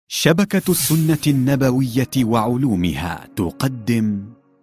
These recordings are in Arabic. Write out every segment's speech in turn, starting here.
شبكة السنة النبوية وعلومها تقدم.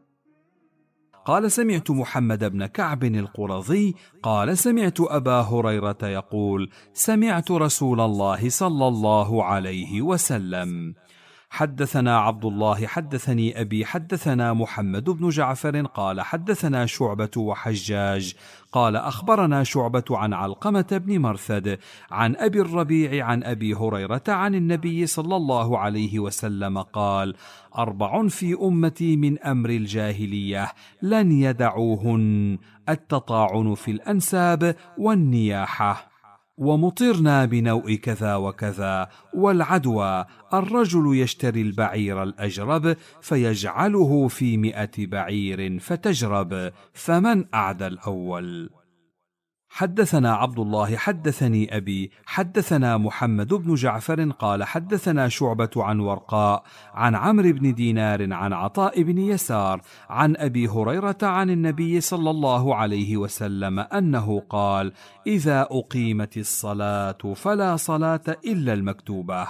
قال: سمعت محمد بن كعب القرظي قال: سمعت أبا هريرة يقول: سمعت رسول الله صلى الله عليه وسلم. حدثنا عبد الله حدثني أبي حدثنا محمد بن جعفر قال: حدثنا شعبة وحجاج قال: أخبرنا شعبة عن علقمة بن مرثد عن أبي الربيع عن أبي هريرة عن النبي صلى الله عليه وسلم قال: 4 في أمتي من أمر الجاهلية لن يدعوهن: التطاعن في الأنساب، والنياحة، ومطرنا بنوء كذا وكذا، والعدوى: الرجل يشتري البعير الأجرب فيجعله في 100 بعير فتجرب، فمن أعدى الأول. حدثنا عبد الله حدثني أبي حدثنا محمد بن جعفر قال: حدثنا شعبة عن ورقاء عن عمرو بن دينار عن عطاء بن يسار عن أبي هريرة عن النبي صلى الله عليه وسلم أنه قال: إذا أقيمت الصلاة فلا صلاة إلا المكتوبة.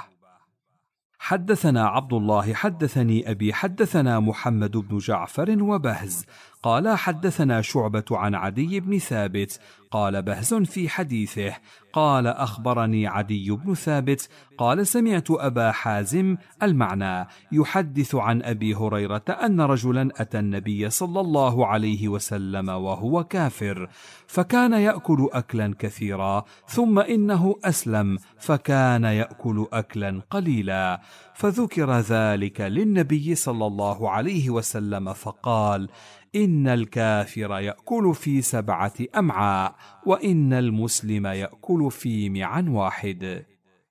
حدثنا عبد الله حدثني أبي حدثنا محمد بن جعفر وبهز قال: حدثنا شعبة عن عدي بن ثابت قال بهز في حديثه قال: أخبرني عدي بن ثابت قال: سمعت أبا حازم المعنى يحدث عن أبي هريرة أن رجلا أتى النبي صلى الله عليه وسلم وهو كافر، فكان يأكل أكلا كثيرا، ثم إنه أسلم فكان يأكل أكلا قليلا، فذكر ذلك للنبي صلى الله عليه وسلم فقال: إن الكافر يأكل في 7 أمعاء، وإن المسلم يأكل في معا واحد.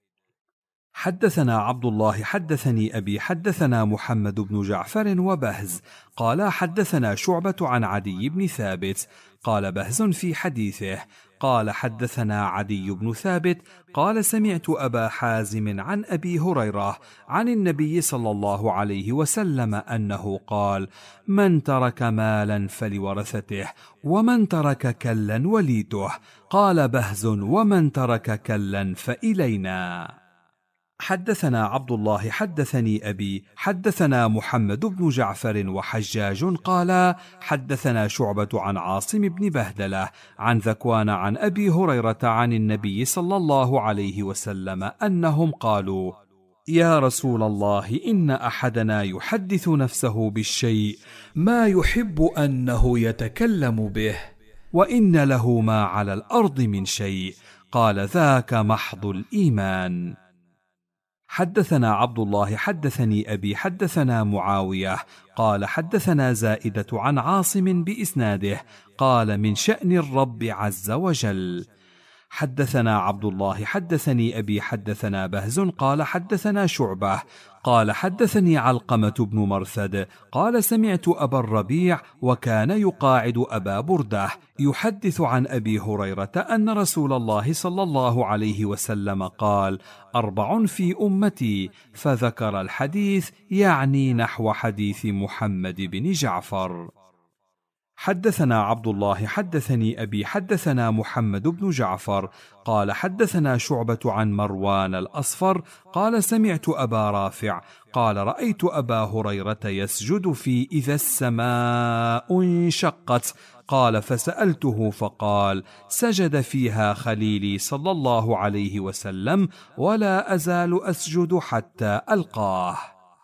حدثنا عبد الله حدثني أبي حدثنا محمد بن جعفر وبهز قال: حدثنا شعبة عن عدي بن ثابت قال بهز في حديثه قال: حدثنا عدي بن ثابت قال: سمعت أبا حازم عن أبي هريرة عن النبي صلى الله عليه وسلم أنه قال: من ترك مالا فلورثته، ومن ترك كلا وليته. قال بهز: ومن ترك كلا فإلينا. حدثنا عبد الله حدثني أبي حدثنا محمد بن جعفر وحجاج قال: حدثنا شعبة عن عاصم بن بهدلة عن ذكوان عن أبي هريرة عن النبي صلى الله عليه وسلم أنهم قالوا: يا رسول الله، إن أحدنا يحدث نفسه بالشيء ما يحب أنه يتكلم به، وإن له ما على الأرض من شيء. قال: ذاك محض الإيمان. حدثنا عبد الله حدثني أبي حدثنا معاوية قال: حدثنا زائدة عن عاصم بإسناده قال: من شأن الرب عز وجل. حدثنا عبد الله حدثني أبي حدثنا بهز قال: حدثنا شعبة قال: حدثني علقمة بن مرثد قال: سمعت أبا الربيع وكان يقاعد أبا بردة يحدث عن أبي هريرة أن رسول الله صلى الله عليه وسلم قال: 4 في أمتي، فذكر الحديث يعني نحو حديث محمد بن جعفر. حدثنا عبد الله حدثني أبي حدثنا محمد بن جعفر قال: حدثنا شعبة عن مروان الأصفر قال: سمعت أبا رافع قال: رأيت أبا هريرة يسجد في إذا السماء انشقت، قال: فسألته فقال: سجد فيها خليلي صلى الله عليه وسلم، ولا أزال أسجد حتى ألقاه.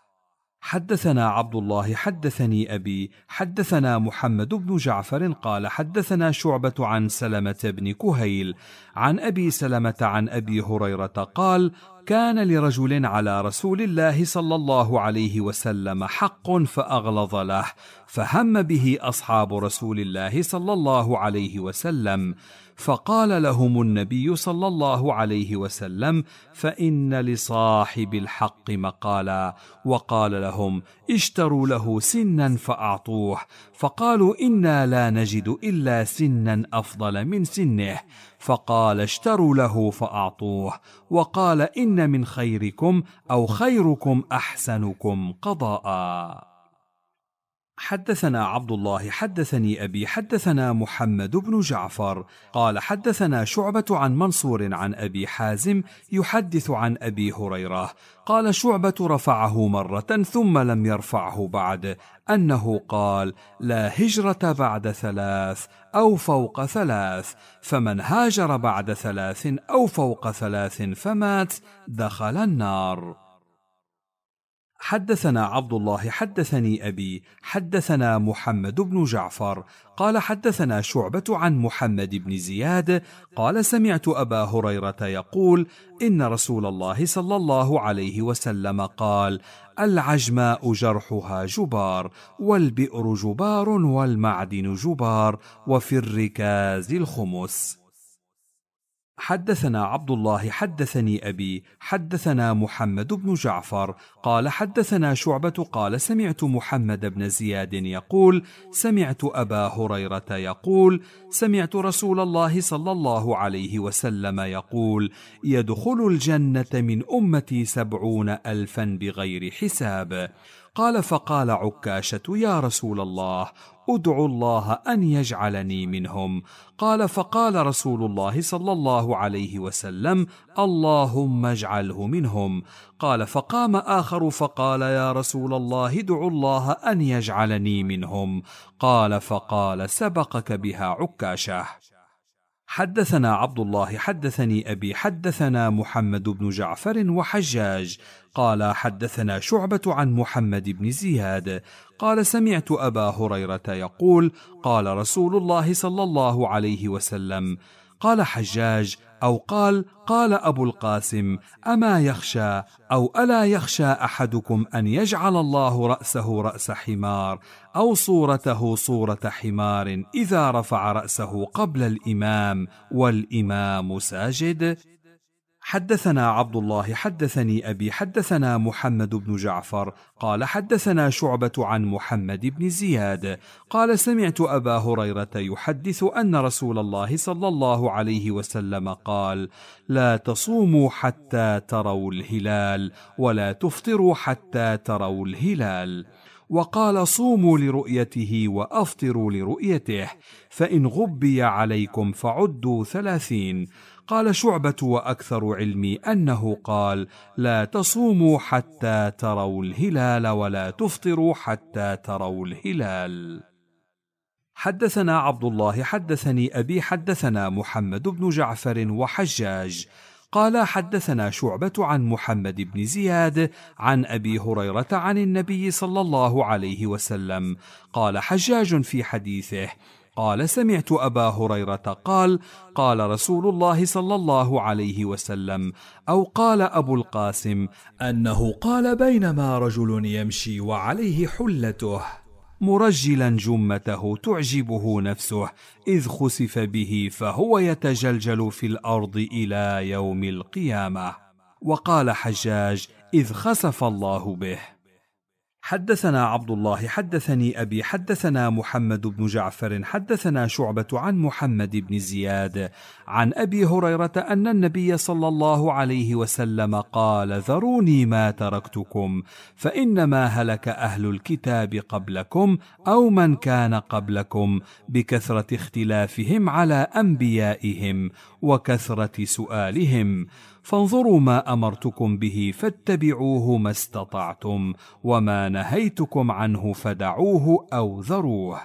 حدثنا عبد الله حدثني أبي حدثنا محمد بن جعفر قال: حدثنا شعبة عن سلمة بن كهيل عن أبي سلمة عن أبي هريرة قال: كان لرجل على رسول الله صلى الله عليه وسلم حق فأغلظ له، فهم به أصحاب رسول الله صلى الله عليه وسلم، فقال لهم النبي صلى الله عليه وسلم: فإن لصاحب الحق مقالا، وقال لهم: اشتروا له سنا فأعطوه، فقالوا: إنا لا نجد إلا سنا أفضل من سنه، فقال: اشتروا له فأعطوه، وقال: إن من خيركم أو خيركم أحسنكم قضاء. حدثنا عبد الله حدثني أبي حدثنا محمد بن جعفر قال حدثنا شعبة عن منصور عن أبي حازم يحدث عن أبي هريرة قال شعبة رفعه مرة ثم لم يرفعه بعد أنه قال: لا هجرة بعد 3 أو فوق 3، فمن هاجر بعد 3 أو فوق 3 فمات دخل النار. حدثنا عبد الله حدثني أبي حدثنا محمد بن جعفر قال حدثنا شعبة عن محمد بن زياد قال سمعت أبا هريرة يقول: إن رسول الله صلى الله عليه وسلم قال: العجماء جرحها جبار، والبئر جبار، والمعدن جبار، وفي الركاز الخمس. حدثنا عبد الله حدثني أبي حدثنا محمد بن جعفر قال حدثنا شعبة قال سمعت محمد بن زياد يقول: سمعت أبا هريرة يقول: سمعت رسول الله صلى الله عليه وسلم يقول: يدخل الجنة من أمتي 70,000 بغير حساب. قال فقال عكاشة: يا رسول الله، أدعو الله أن يجعلني منهم. قال فقال رسول الله صلى الله عليه وسلم: اللهم اجعله منهم. قال فقام آخر فقال: يا رسول الله، ادعو الله أن يجعلني منهم. قال فقال: سبقك بها عكاشة. حدثنا عبد الله حدثني أبي حدثنا محمد بن جعفر وحجاج قال حدثنا شعبة عن محمد بن زياد قال سمعت أبا هريرة يقول: قال رسول الله صلى الله عليه وسلم. قال حجاج أو قال أبو القاسم: أما يخشى أو ألا يخشى أحدكم أن يجعل الله رأسه رأس حمار أو صورته صورة حمار إذا رفع رأسه قبل الإمام والإمام ساجد؟ حدثنا عبد الله حدثني أبي حدثنا محمد بن جعفر قال حدثنا شعبة عن محمد بن زياد قال سمعت أبا هريرة يحدث أن رسول الله صلى الله عليه وسلم قال: لا تصوموا حتى تروا الهلال، ولا تفطروا حتى تروا الهلال. وقال: صوموا لرؤيته وأفطروا لرؤيته، فإن غبي عليكم فعدوا 30. قال شعبة: وأكثر علمي أنه قال: لا تصوموا حتى تروا الهلال، ولا تفطروا حتى تروا الهلال. حدثنا عبد الله حدثني أبي حدثنا محمد بن جعفر وحجاج قال حدثنا شعبة عن محمد بن زياد عن أبي هريرة عن النبي صلى الله عليه وسلم. قال حجاج في حديثه: قال سمعت أبا هريرة قال: قال رسول الله صلى الله عليه وسلم. أو قال أبو القاسم أنه قال: بينما رجل يمشي وعليه حلته مرجلا جمته تعجبه نفسه إذ خسف به فهو يتجلجل في الأرض إلى يوم القيامة. وقال حجاج: إذ خسف الله به. حدثنا عبد الله حدثني أبي حدثنا محمد بن جعفر حدثنا شعبة عن محمد بن زياد عن أبي هريرة أن النبي صلى الله عليه وسلم قال: ذروني ما تركتكم، فإنما هلك أهل الكتاب قبلكم أو من كان قبلكم بكثرة اختلافهم على أنبيائهم وكثرة سؤالهم، فانظروا ما أمرتكم به فاتبعوه ما استطعتم، وما نهيتكم عنه فدعوه أو ذروه.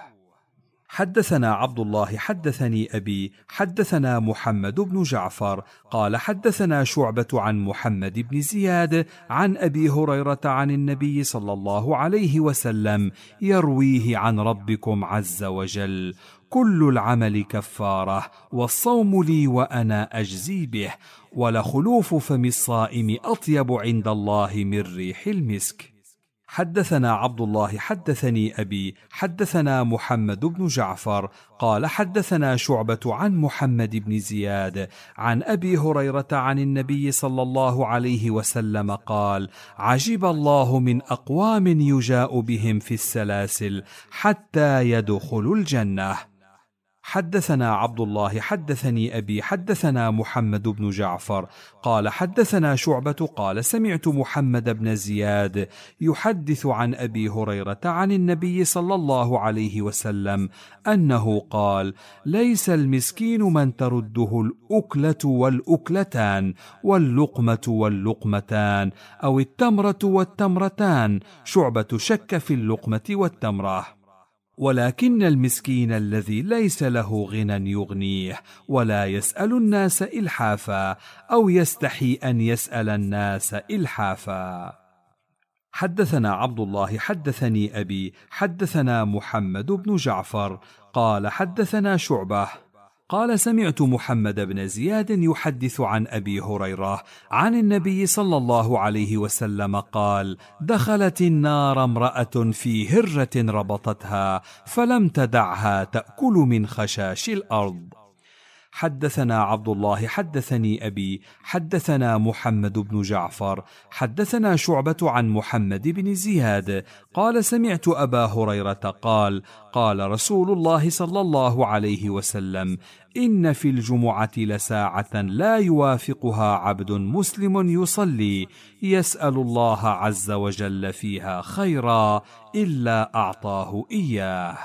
حدثنا عبد الله حدثني أبي حدثنا محمد بن جعفر قال حدثنا شعبة عن محمد بن زياد عن أبي هريرة عن النبي صلى الله عليه وسلم يرويه عن ربكم عز وجل: كل العمل كفارة، والصوم لي وأنا أجزي به، ولخلوف فم الصائم أطيب عند الله من ريح المسك. حدثنا عبد الله حدثني أبي حدثنا محمد بن جعفر قال حدثنا شعبة عن محمد بن زياد عن أبي هريرة عن النبي صلى الله عليه وسلم قال: عجب الله من أقوام يجاء بهم في السلاسل حتى يدخلوا الجنة. حدثنا عبد الله حدثني أبي حدثنا محمد بن جعفر قال حدثنا شعبة قال سمعت محمد بن زياد يحدث عن أبي هريرة عن النبي صلى الله عليه وسلم أنه قال: ليس المسكين من ترده الأكلة والأكلتان واللقمة واللقمتان أو التمرة والتمرتان. شعبة شك في اللقمة والتمرة. ولكن المسكين الذي ليس له غنى يغنيه ولا يسأل الناس إلحافا أو يستحي أن يسأل الناس إلحافا. حدثنا عبد الله حدثني أبي حدثنا محمد بن جعفر قال حدثنا شعبة قال سمعت محمد بن زياد يحدث عن أبي هريرة عن النبي صلى الله عليه وسلم قال: دخلت النار امرأة في هرة ربطتها فلم تدعها تأكل من خشاش الأرض. حدثنا عبد الله حدثني أبي حدثنا محمد بن جعفر حدثنا شعبة عن محمد بن زياد قال سمعت أبا هريرة قال: قال رسول الله صلى الله عليه وسلم: إن في الجمعة لساعة لا يوافقها عبد مسلم يصلي يسأل الله عز وجل فيها خيرا إلا أعطاه إياه.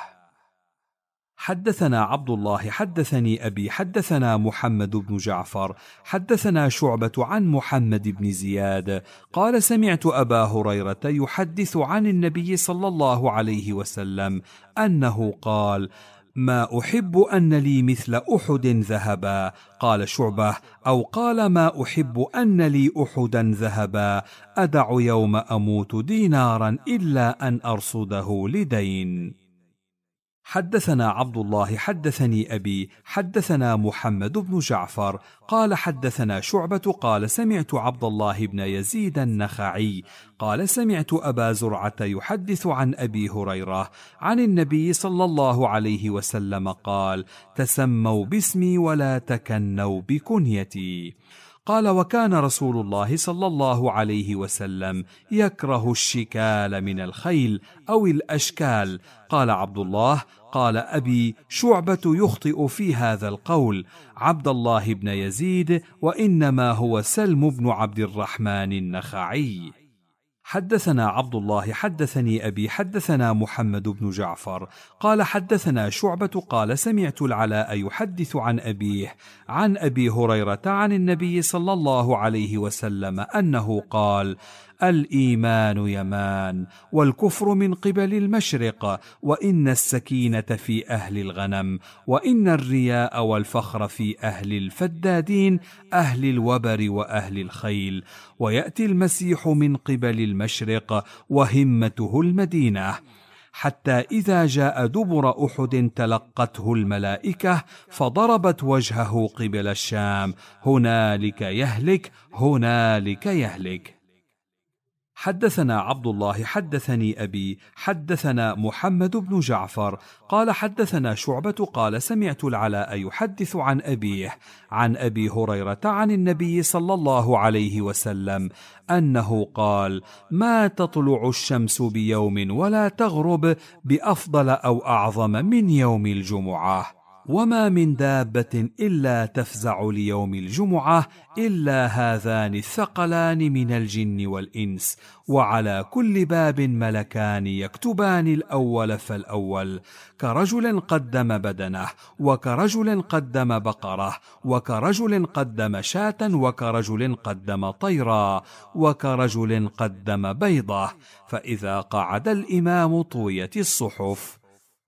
حدثنا عبد الله حدثني أبي حدثنا محمد بن جعفر حدثنا شعبة عن محمد بن زياد قال سمعت أبا هريرة يحدث عن النبي صلى الله عليه وسلم أنه قال: ما أحب أن لي مثل أحد ذهبا. قال شعبة: أو قال: ما أحب أن لي أحدا ذهبا أدع يوم أموت دينارا إلا أن أرصده لدين. حدثنا عبد الله حدثني أبي حدثنا محمد بن جعفر قال حدثنا شعبة قال سمعت عبد الله بن يزيد النخعي قال سمعت أبا زرعة يحدث عن أبي هريرة عن النبي صلى الله عليه وسلم قال: تسموا باسمي ولا تكنوا بكنيتي. قال: وكان رسول الله صلى الله عليه وسلم يكره الشكال من الخيل أو الأشكال. قال عبد الله: قال أبي: شعبة يخطئ في هذا القول، عبد الله بن يزيد وإنما هو سلم بن عبد الرحمن النخعي. حدثنا عبد الله حدثني أبي حدثنا محمد بن جعفر قال حدثنا شعبة قال سمعت العلاء يحدث عن أبيه عن أبي هريرة عن النبي صلى الله عليه وسلم أنه قال: الإيمان يمان والكفر من قبل المشرق، وإن السكينة في أهل الغنم، وإن الرياء والفخر في أهل الفدادين أهل الوبر وأهل الخيل، ويأتي المسيح من قبل المشرق وهمته المدينة، حتى إذا جاء دبر أحد تلقته الملائكة فضربت وجهه قبل الشام، هنالك يهلك هنالك يهلك. حدثنا عبد الله حدثني أبي حدثنا محمد بن جعفر قال حدثنا شعبة قال سمعت العلاء يحدث عن أبيه عن أبي هريرة عن النبي صلى الله عليه وسلم أنه قال: ما تطلع الشمس بيوم ولا تغرب بأفضل أو أعظم من يوم الجمعة، وما من دابة إلا تفزع ليوم الجمعة إلا هذان الثقلان من الجن والإنس، وعلى كل باب ملكان يكتبان الأول فالأول، كرجل قدم بدنه، وكرجل قدم بقرة، وكرجل قدم شاة، وكرجل قدم طيرا، وكرجل قدم بيضة، فإذا قعد الإمام طويت الصحف.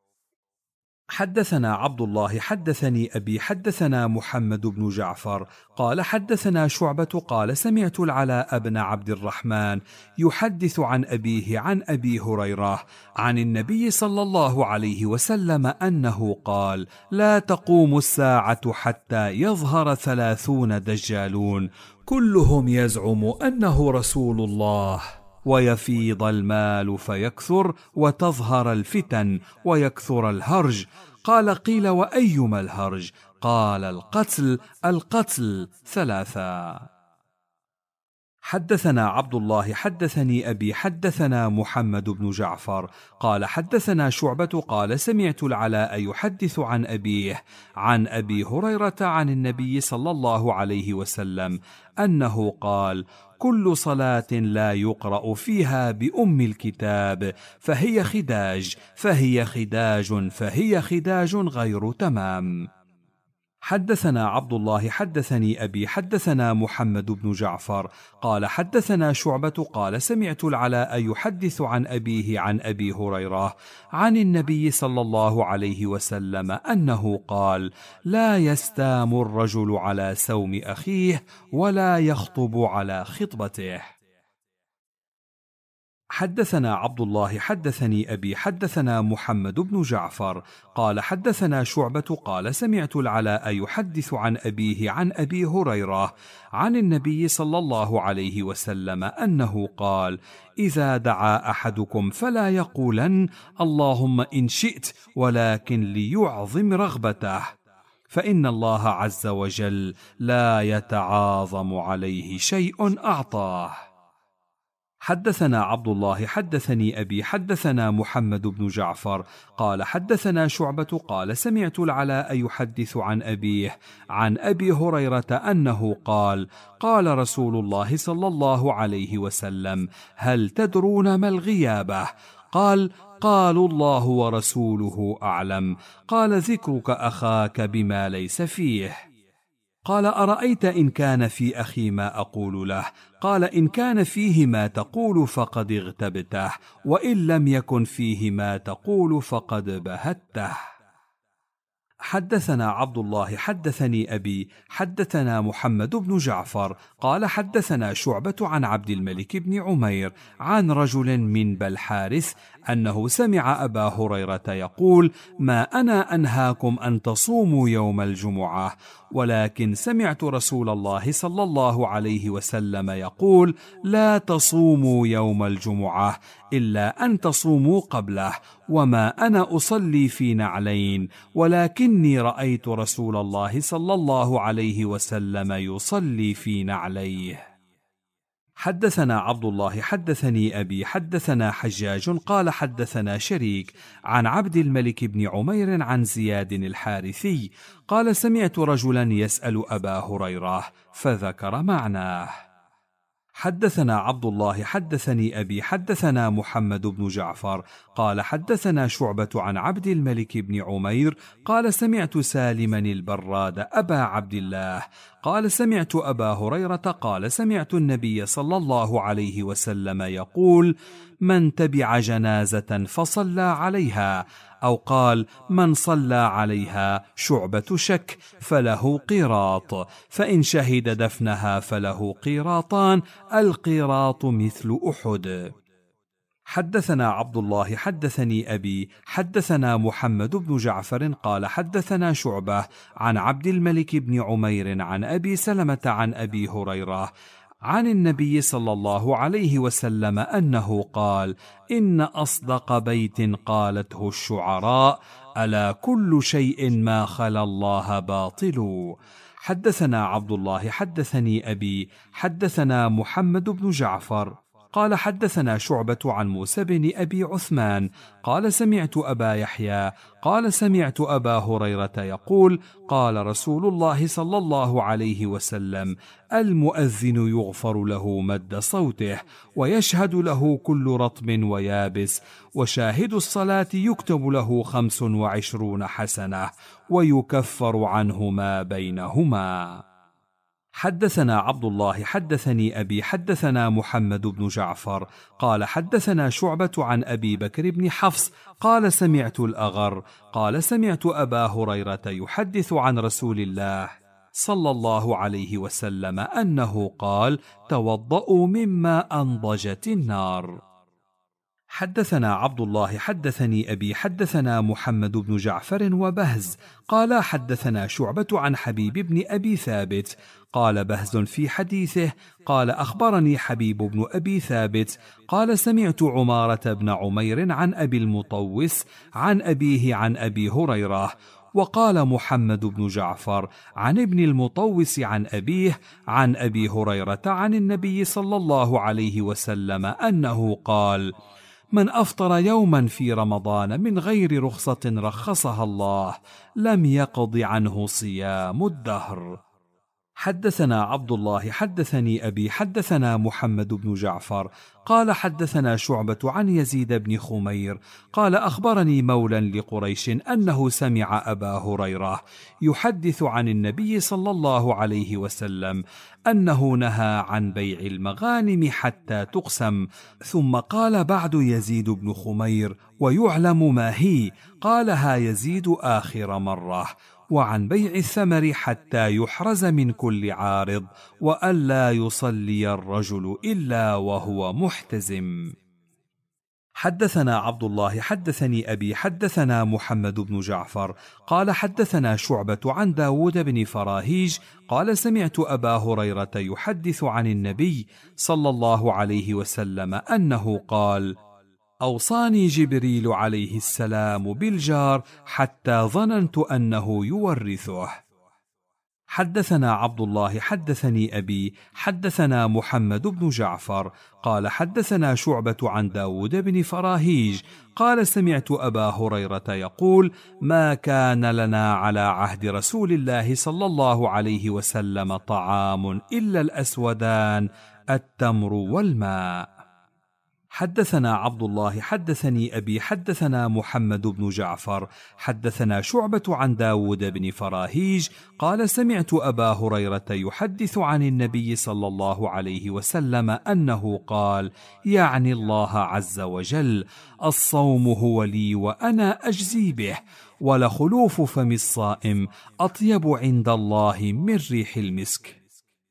حدثنا عبد الله حدثني أبي حدثنا محمد بن جعفر قال حدثنا شعبة قال سمعت العلاء بن عبد الرحمن يحدث عن أبيه عن أبي هريرة عن النبي صلى الله عليه وسلم أنه قال: لا تقوم الساعة حتى يظهر 30 دجالون كلهم يزعم أنه رسول الله، ويفيض المال فيكثر، وتظهر الفتن، ويكثر الهرج. قال: قيل: وأيما الهرج؟ قال: القتل 3. حدثنا عبد الله حدثني أبي حدثنا محمد بن جعفر قال حدثنا شعبة قال سمعت العلاء يحدث عن أبيه عن أبي هريرة عن النبي صلى الله عليه وسلم أنه قال: كل صلاة لا يقرأ فيها بأم الكتاب فهي خداج غير تمام. حدثنا عبد الله حدثني أبي حدثنا محمد بن جعفر قال حدثنا شعبة قال سمعت العلاء يحدث عن أبيه عن أبي هريرة عن النبي صلى الله عليه وسلم أنه قال: لا يستام الرجل على سوم أخيه ولا يخطب على خطبته. حدثنا عبد الله حدثني أبي حدثنا محمد بن جعفر قال حدثنا شعبة قال سمعت العلاء يحدث عن أبيه عن أبي هريرة عن النبي صلى الله عليه وسلم أنه قال: إذا دعا أحدكم فلا يقولن اللهم إن شئت، ولكن ليعظم رغبته، فإن الله عز وجل لا يتعاظم عليه شيء أعطاه. حدثنا عبد الله حدثني أبي حدثنا محمد بن جعفر قال حدثنا شعبة قال سمعت العلاء يحدث عن أبيه عن أبي هريرة أنه قال: قال رسول الله صلى الله عليه وسلم: هل تدرون ما الغيابة؟ قالوا الله ورسوله أعلم. قال: ذكرك أخاك بما ليس فيه. قال: أرأيت إن كان في أخي ما أقول له؟ قال: إن كان فيه ما تقول فقد اغتبته، وإن لم يكن فيه ما تقول فقد بهته. حدثنا عبد الله حدثني أبي حدثنا محمد بن جعفر قال حدثنا شعبة عن عبد الملك بن عمير عن رجل من بالحارث أنه سمع أبا هريرة يقول: ما أنا أنهاكم أن تصوموا يوم الجمعة، ولكن سمعت رسول الله صلى الله عليه وسلم يقول: لا تصوموا يوم الجمعة إلا أن تصوموا قبله، وما أنا أصلي في نعلين، ولكني رأيت رسول الله صلى الله عليه وسلم يصلي في نعليه. حدثنا عبد الله حدثني أبي حدثنا حجاج قال حدثنا شريك عن عبد الملك بن عمير عن زياد الحارثي قال: سمعت رجلا يسأل أبا هريرة فذكر معناه. حدثنا عبد الله حدثني أبي حدثنا محمد بن جعفر قال حدثنا شعبة عن عبد الملك بن عمير قال: سمعت سالما البراد أبا عبد الله قال: سمعت أبا هريرة قال: سمعت النبي صلى الله عليه وسلم يقول: من تبع جنازة فصلى عليها، أو قال: من صلى عليها شعبة شك فله قيراط، فإن شهد دفنها فله قيراطان، القيراط مثل أحد. حدثنا عبد الله حدثني أبي حدثنا محمد بن جعفر قال حدثنا شعبة عن عبد الملك بن عمير عن أبي سلمة عن أبي هريرة عن النبي صلى الله عليه وسلم أنه قال: إن أصدق بيت قالته الشعراء: ألا كل شيء ما خلا الله باطل. حدثنا عبد الله حدثني أبي حدثنا محمد بن جعفر قال حدثنا شعبة عن موسى بن أبي عثمان قال: سمعت أبا يحيى قال: سمعت أبا هريرة يقول: قال رسول الله صلى الله عليه وسلم: المؤذن يغفر له مد صوته، ويشهد له كل رطب ويابس، وشاهد الصلاة يكتب له 25 حسنة، ويكفر عنه ما بينهما. حدثنا عبد الله حدثني أبي حدثنا محمد بن جعفر قال حدثنا شعبة عن أبي بكر بن حفص قال: سمعت الأغر قال: سمعت أبا هريرة يحدث عن رسول الله صلى الله عليه وسلم أنه قال: توضؤوا مما أنضجت النار. حدثنا عبد الله حدثني أبي حدثنا محمد بن جعفر وبهز قال حدثنا شعبة عن حبيب بن أبي ثابت قال بهز في حديثه قال: أخبرني حبيب بن أبي ثابت قال: سمعت عمارة بن عمير عن أبي المطوس عن أبيه عن أبي هريرة، وقال محمد بن جعفر عن ابن المطوس عن أبيه عن أبي هريرة عن النبي صلى الله عليه وسلم أنه قال: من أفطر يوما في رمضان من غير رخصة رخصها الله لم يقض عنه صيام الدهر. حدثنا عبد الله حدثني أبي حدثنا محمد بن جعفر قال حدثنا شعبة عن يزيد بن خمير قال أخبرني مولى لقريش أنه سمع أبا هريرة يحدث عن النبي صلى الله عليه وسلم أنه نهى عن بيع المغانم حتى تقسم، ثم قال بعد يزيد بن خمير: ويعلم ما هي؟ قالها يزيد آخر مرة: وعن بيع الثمر حتى يحرز من كل عارض، وألا يصلي الرجل إلا وهو محتزم. حدثنا عبد الله حدثني أبي حدثنا محمد بن جعفر قال حدثنا شعبة عن داود بن فراهيج قال سمعت أبا هريرة يحدث عن النبي صلى الله عليه وسلم أنه قال: أوصاني جبريل عليه السلام بالجار حتى ظننت أنه يورثه. حدثنا عبد الله حدثني أبي حدثنا محمد بن جعفر قال حدثنا شعبة عن داود بن فراهيج قال سمعت أبا هريرة يقول: ما كان لنا على عهد رسول الله صلى الله عليه وسلم طعام إلا الأسودان التمر والماء. حدثنا عبد الله حدثني أبي حدثنا محمد بن جعفر حدثنا شعبة عن داود بن فراهيج قال سمعت أبا هريرة يحدث عن النبي صلى الله عليه وسلم أنه قال: يعني الله عز وجل: الصوم هو لي وأنا أجزي به، ولخلوف فم الصائم أطيب عند الله من ريح المسك.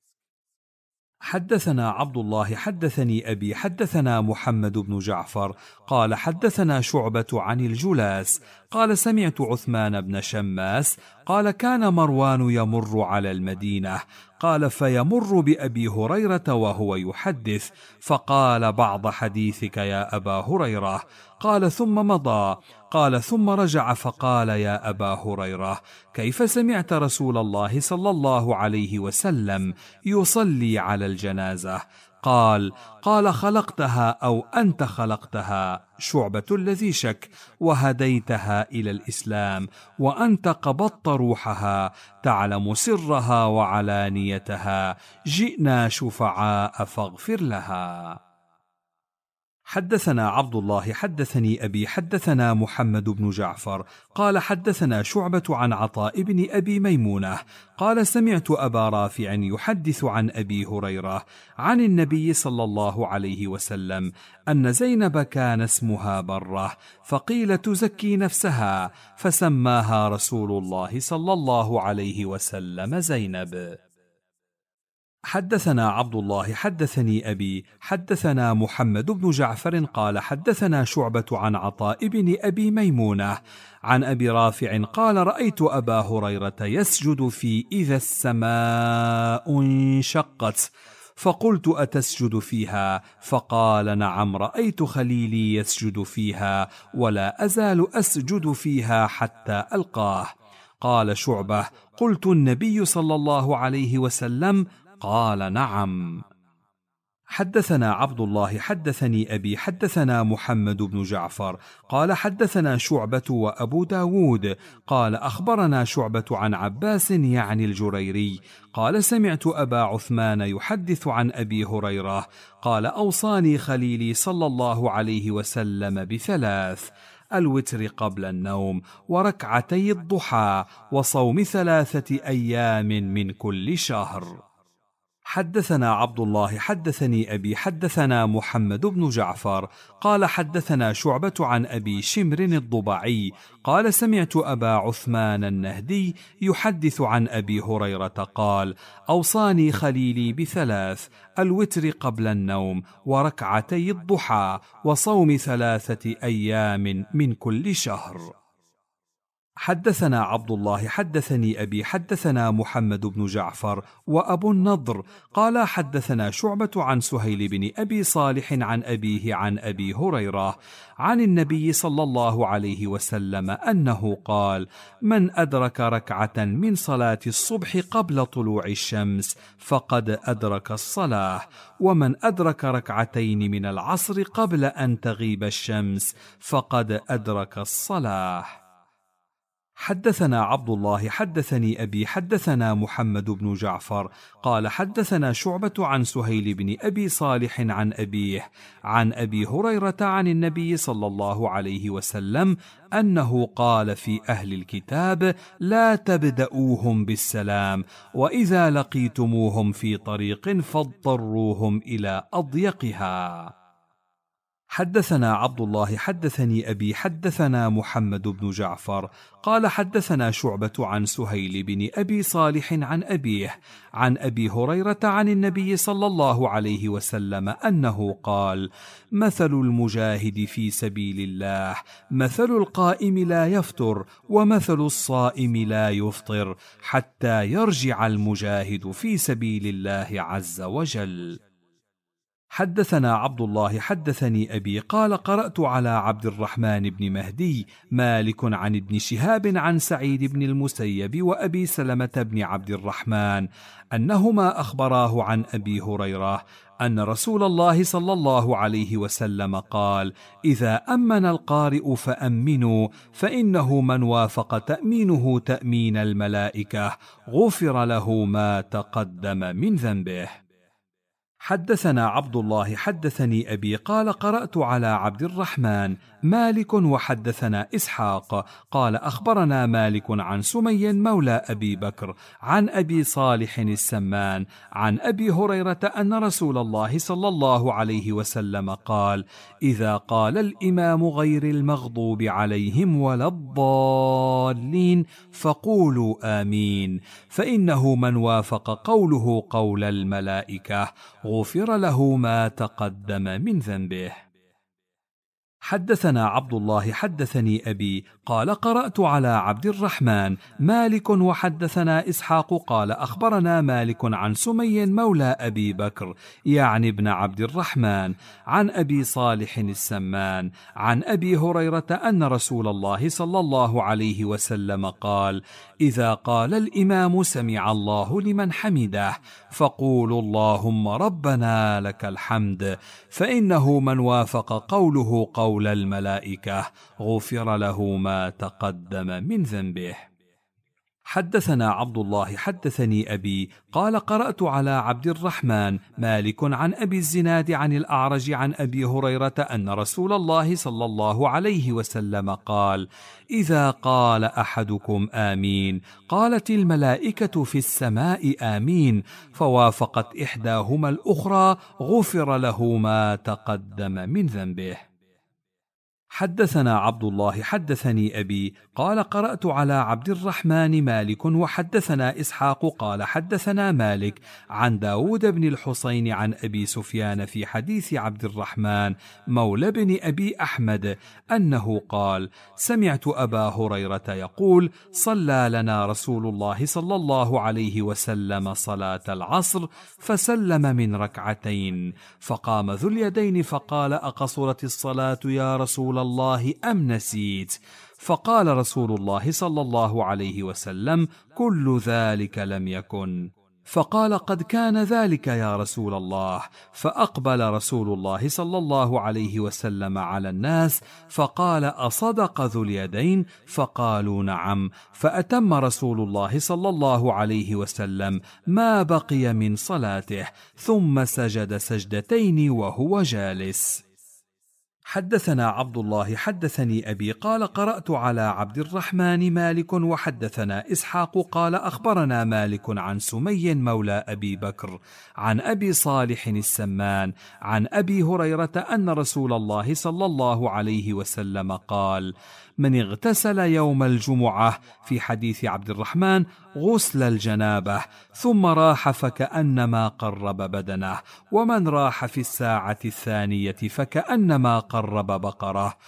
حدثنا عبد الله حدثني أبي حدثنا محمد بن جعفر قال حدثنا شعبة عن الجلاس قال سمعت عثمان بن شماس قال كان مروان يمر على المدينة قال فيمر بأبي هريرة وهو يحدث فقال: بعض حديثك يا أبا هريرة. قال ثم مضى قال ثم رجع فقال: يا أبا هريرة، كيف سمعت رسول الله صلى الله عليه وسلم يصلي على الجنازة؟ قال خلقتها أو أنت خلقتها، شعبة الذي شك، وهديتها إلى الإسلام، وأنت قبضت روحها، تعلم سرها وعلانيتها، جئنا شفعاء فاغفر لها. حدثنا عبد الله حدثني أبي حدثنا محمد بن جعفر قال حدثنا شعبة عن عطاء بن أبي ميمونة قال سمعت أبا رافع يحدث عن أبي هريرة عن النبي صلى الله عليه وسلم أن زينب كان اسمها برة، فقيل تزكي نفسها، فسماها رسول الله صلى الله عليه وسلم زينب. حدثنا عبد الله حدثني أبي حدثنا محمد بن جعفر قال حدثنا شعبة عن عطاء بن أبي ميمونة عن أبي رافع قال رأيت أبا هريرة يسجد في إذا السماء انشقت، فقلت: أتسجد فيها؟ فقال: نعم، رأيت خليلي يسجد فيها، ولا أزال أسجد فيها حتى ألقاه. قال شعبة: قلت: النبي صلى الله عليه وسلم؟ قال: نعم. حدثنا عبد الله حدثني أبي حدثنا محمد بن جعفر قال حدثنا شعبة وأبو داود قال أخبرنا شعبة عن عباس يعني الجريري قال سمعت أبا عثمان يحدث عن أبي هريرة قال: أوصاني خليلي صلى الله عليه وسلم بثلاث: الوتر قبل النوم، وركعتي الضحى، وصوم 3 أيام من كل شهر. حدثنا عبد الله حدثني أبي حدثنا محمد بن جعفر قال حدثنا شعبة عن أبي شمر الضبعي قال سمعت أبا عثمان النهدي يحدث عن أبي هريرة قال: أوصاني خليلي بثلاث: الوتر قبل النوم، وركعتي الضحى، وصوم 3 أيام من كل شهر. حدثنا عبد الله حدثني أبي حدثنا محمد بن جعفر وأبو النضر قال حدثنا شعبة عن سهيل بن أبي صالح عن أبيه عن أبي هريرة عن النبي صلى الله عليه وسلم أنه قال: من أدرك ركعة من صلاة الصبح قبل طلوع الشمس فقد أدرك الصلاة، ومن أدرك ركعتين من العصر قبل أن تغيب الشمس فقد أدرك الصلاة. حدثنا عبد الله حدثني أبي حدثنا محمد بن جعفر قال حدثنا شعبة عن سهيل بن أبي صالح عن أبيه عن أبي هريرة عن النبي صلى الله عليه وسلم أنه قال في أهل الكتاب: لا تبدؤوهم بالسلام، وإذا لقيتموهم في طريق فاضطروهم إلى أضيقها. حدثنا عبد الله حدثني أبي حدثنا محمد بن جعفر قال حدثنا شعبة عن سهيل بن أبي صالح عن أبيه عن أبي هريرة عن النبي صلى الله عليه وسلم أنه قال: مثل المجاهد في سبيل الله مثل القائم لا يفطر ومثل الصائم لا يفطر حتى يرجع المجاهد في سبيل الله عز وجل. حدثنا عبد الله حدثني أبي قال قرأت على عبد الرحمن بن مهدي مالك عن ابن شهاب عن سعيد بن المسيب وأبي سلمة بن عبد الرحمن أنهما أخبراه عن أبي هريرة أن رسول الله صلى الله عليه وسلم قال: إذا أمن القارئ فأمنوا، فإنه من وافق تأمينه تأمين الملائكة غفر له ما تقدم من ذنبه. حدثنا عبد الله حدثني أبي قال قرأت على عبد الرحمن مالك وحدثنا إسحاق قال أخبرنا مالك عن سمي مولى أبي بكر عن أبي صالح السمان عن أبي هريرة أن رسول الله صلى الله عليه وسلم قال: إذا قال الإمام غير المغضوب عليهم ولا الضالين فقولوا آمين، فإنه من وافق قوله قول الملائكة غفر له ما تقدم من ذنبه. حدثنا عبد الله حدثني أبي قال قرأت على عبد الرحمن مالك وحدثنا إسحاق قال أخبرنا مالك عن سمي مولى أبي بكر يعني ابن عبد الرحمن عن أبي صالح السمان عن أبي هريرة أن رسول الله صلى الله عليه وسلم قال: إذا قال الإمام سمع الله لمن حمده فقولوا اللهم ربنا لك الحمد، فإنه من وافق قوله قول الملائكة غفر له ما تقدم من ذنبه. حدثنا عبد الله حدثني أبي قال قرأت على عبد الرحمن مالك عن أبي الزناد عن الأعرج عن أبي هريرة أن رسول الله صلى الله عليه وسلم قال: إذا قال أحدكم آمين قالت الملائكة في السماء آمين، فوافقت إحداهما الأخرى غفر له ما تقدم من ذنبه. حدثنا عبد الله حدثني أبي قال قرأت على عبد الرحمن مالك وحدثنا إسحاق قال حدثنا مالك عن داود بن الحصين عن أبي سفيان في حديث عبد الرحمن مولى بن أبي أحمد أنه قال: سمعت أبا هريرة يقول: صلى لنا رسول الله صلى الله عليه وسلم صلاة العصر فسلم من ركعتين، فقام ذو اليدين فقال: أقصرت الصلاة يا رسول الله أم نسيت؟ فقال رسول الله صلى الله عليه وسلم: كل ذلك لم يكن. فقال: قد كان ذلك يا رسول الله. فأقبل رسول الله صلى الله عليه وسلم على الناس فقال: أصدق ذو اليدين؟ فقالوا: نعم. فأتم رسول الله صلى الله عليه وسلم ما بقي من صلاته ثم سجد سجدتين وهو جالس. حدثنا عبد الله حدثني أبي قال قرأت على عبد الرحمن مالك وحدثنا إسحاق قال أخبرنا مالك عن سمي مولى أبي بكر عن أبي صالح السمان عن أبي هريرة أن رسول الله صلى الله عليه وسلم قال: من اغتسل يوم الجمعة في حديث عبد الرحمن غسل الجنابة ثم راح فكأنما قرب بدنه، ومن راح في الساعة الثانية فكأنما قرب بقرة،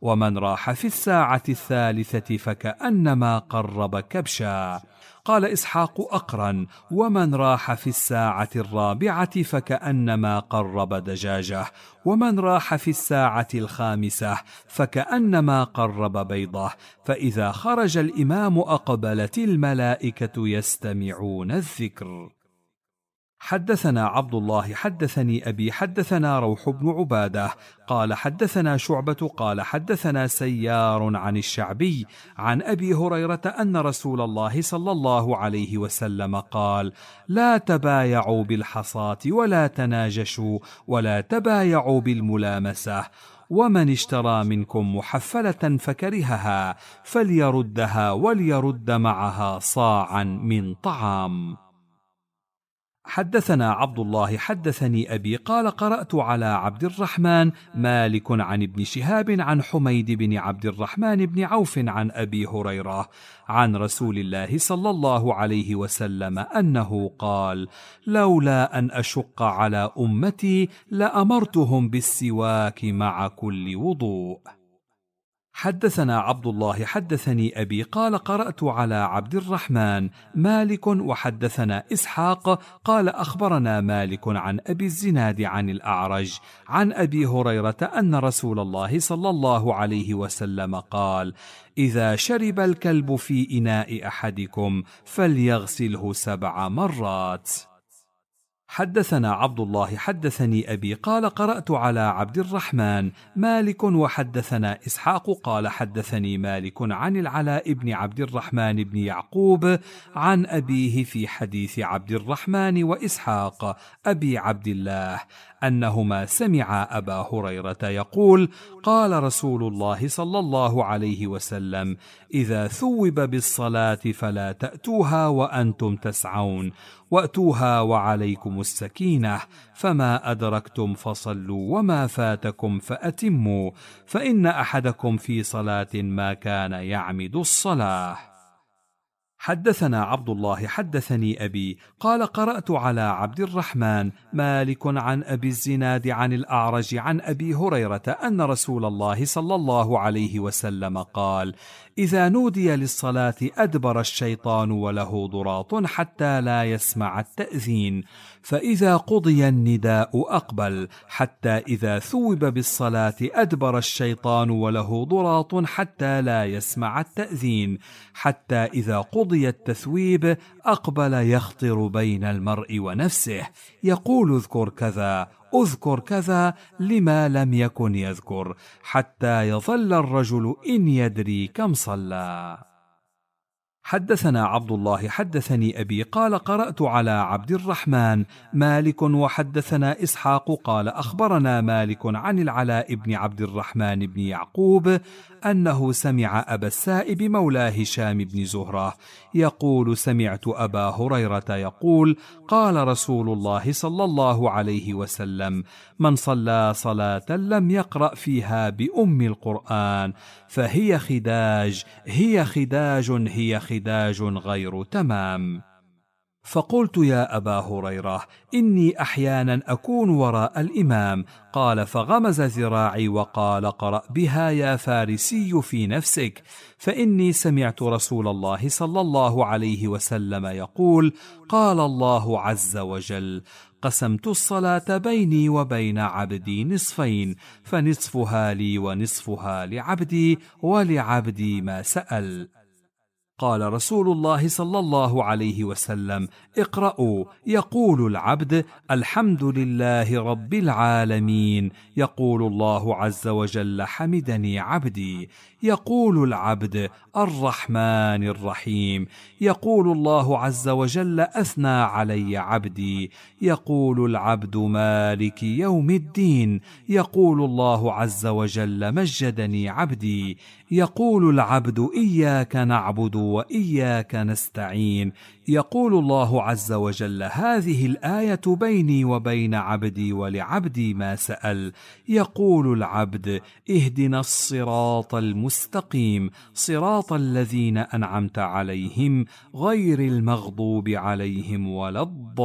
ومن راح في الساعة الثالثة فكأنما قرب كبشا. قال إسحاق أقرن: ومن راح في الساعة الرابعة فكأنما قرب دجاجة، ومن راح في الساعة الخامسة فكأنما قرب بيضة، فإذا خرج الإمام أقبلت الملائكة يستمعون الذكر. حدثنا عبد الله حدثني أبي حدثنا روح بن عبادة قال حدثنا شعبة قال حدثنا سيار عن الشعبي عن أبي هريرة أن رسول الله صلى الله عليه وسلم قال: لا تبايعوا بالحصاة ولا تناجشوا ولا تبايعوا بالملامسة، ومن اشترى منكم محفلة فكرهها فليردها وليرد معها صاعا من طعام. حدثنا عبد الله حدثني أبي قال قرأت على عبد الرحمن مالك عن ابن شهاب عن حميد بن عبد الرحمن بن عوف عن أبي هريرة عن رسول الله صلى الله عليه وسلم أنه قال: لولا أن أشق على أمتي لأمرتهم بالسواك مع كل وضوء. حدثنا عبد الله حدثني أبي قال قرأت على عبد الرحمن مالك وحدثنا إسحاق قال أخبرنا مالك عن أبي الزناد عن الأعرج عن أبي هريرة أن رسول الله صلى الله عليه وسلم قال: إذا شرب الكلب في إناء أحدكم فليغسله 7 مرات. حدثنا عبد الله حدثني أبي قال قرأت على عبد الرحمن مالك وحدثنا إسحاق قال حدثني مالك عن العلاء بن عبد الرحمن بن يعقوب عن أبيه في حديث عبد الرحمن وإسحاق أبي عبد الله أنهما سمعا أبا هريرة يقول: قال رسول الله صلى الله عليه وسلم: إذا ثوب بالصلاة فلا تأتوها وأنتم تسعون، وأتوها وعليكم السكينة، فما أدركتم فصلوا وما فاتكم فأتموا، فإن أحدكم في صلاة ما كان يعمد الصلاة. حدثنا عبد الله حدثني أبي قال قرأت على عبد الرحمن مالك عن أبي الزناد عن الأعرج عن أبي هريرة أن رسول الله صلى الله عليه وسلم قال: إذا نودي للصلاة أدبر الشيطان وله ضراط حتى لا يسمع التأذين، فإذا قضي النداء أقبل، حتى إذا ثوب بالصلاة أدبر الشيطان وله ضراط حتى لا يسمع التأذين، حتى إذا قضي التثويب أقبل يخطر بين المرء ونفسه يقول: اذكر كذا اذكر كذا لما لم يكن يذكر، حتى يظل الرجل إن يدري كم صلى. حدثنا عبد الله حدثني أبي قال قرأت على عبد الرحمن مالك وحدثنا إسحاق قال أخبرنا مالك عن العلاء بن عبد الرحمن بن يعقوب أنه سمع أبا السائب مولى هشام بن زهرة يقول: سمعت أبا هريرة يقول: قال رسول الله صلى الله عليه وسلم: من صلى صلاة لم يقرأ فيها بأم القرآن فهي خداج هي خداج هي خداج غير تمام. فقلت: يا أبا هريرة، إني أحيانا أكون وراء الإمام. قال: فغمز ذراعي وقال: قرأ بها يا فارسي في نفسك، فإني سمعت رسول الله صلى الله عليه وسلم يقول: قال الله عز وجل: قسمت الصلاة بيني وبين عبدي نصفين، فنصفها لي ونصفها لعبدي، ولعبدي ما سأل. قال رسول الله صلى الله عليه وسلم: اقرأوا. يقول العبد: الحمد لله رب العالمين. يقول الله عز وجل: حمدني عبدي. يقول العبد: الرحمن الرحيم. يقول الله عز وجل: أثنى علي عبدي. يقول العبد: مالك يوم الدين. يقول الله عز وجل: مجدني عبدي. يقول العبد: إياك نعبد وإياك نستعين. يقول الله عز وجل: هذه الآية بيني وبين عبدي ولعبدي ما سأل. يقول العبد: اهدنا الصراط المستقيم، صراط الذين أنعمت عليهم غير المغضوب عليهم ولا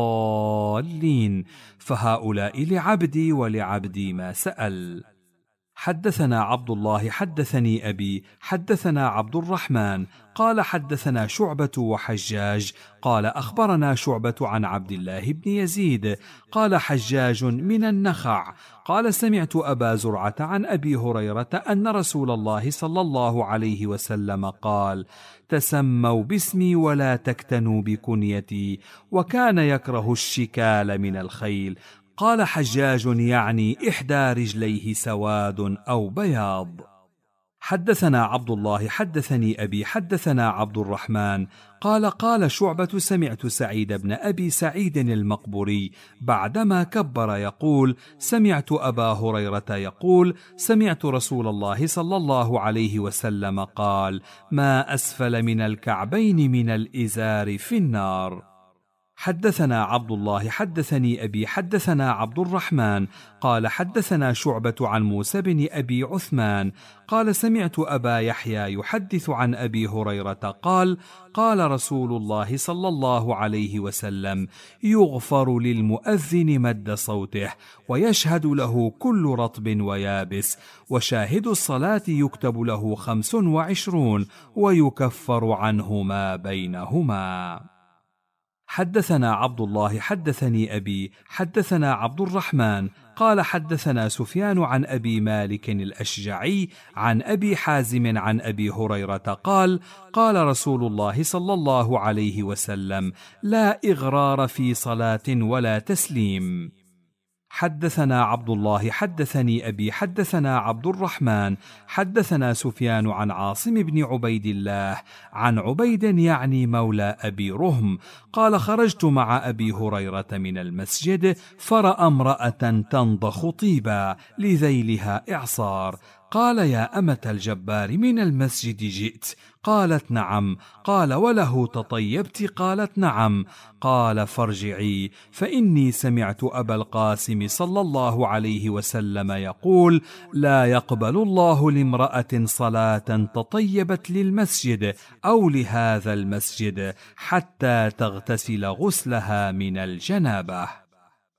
الضالين. فهؤلاء لعبدي ولعبدي ما سأل. حدثنا عبد الله حدثني أبي حدثنا عبد الرحمن قال حدثنا شعبة وحجاج قال أخبرنا شعبة عن عبد الله بن يزيد قال حجاج من النخع قال سمعت أبا زرعة عن أبي هريرة أن رسول الله صلى الله عليه وسلم قال: تسموا باسمي ولا تكتنوا بكنيتي، وكان يكره الشكال من الخيل. قال حجاج يعني إحدى رجليه سواد أو بياض. حدثنا عبد الله حدثني أبي حدثنا عبد الرحمن قال شعبة سمعت سعيد بن أبي سعيد المقبري بعدما كبر يقول: سمعت أبا هريرة يقول: سمعت رسول الله صلى الله عليه وسلم قال: ما أسفل من الكعبين من الإزار في النار. حدثنا عبد الله حدثني أبي حدثنا عبد الرحمن قال حدثنا شعبة عن موسى بن أبي عثمان قال سمعت أبا يحيى يحدث عن أبي هريرة قال: قال رسول الله صلى الله عليه وسلم: يغفر للمؤذن مد صوته، ويشهد له كل رطب ويابس، وشاهد الصلاة يكتب له 25 ويكفر عنه ما بينهما. حدثنا عبد الله حدثني أبي حدثنا عبد الرحمن قال حدثنا سفيان عن أبي مالك الأشجعي عن أبي حازم عن أبي هريرة قال: قال رسول الله صلى الله عليه وسلم: لا إغرار في صلاة ولا تسليم. حدثنا عبد الله حدثني أبي حدثنا عبد الرحمن حدثنا سفيان عن عاصم بن عبيد الله عن عبيد يعني مولى أبي رهم قال: خرجت مع أبي هريرة من المسجد فرأى امرأة تنضخ طيبا لذيلها إعصار، قال: يا أمة الجبار من المسجد جئت؟ قالت: نعم. قال: وله تطيبت؟ قالت: نعم. قال: فارجعي، فإني سمعت أبا القاسم صلى الله عليه وسلم يقول: لا يقبل الله لامرأة صلاة تطيبت للمسجد أو لهذا المسجد حتى تغتسل غسلها من الجنابة.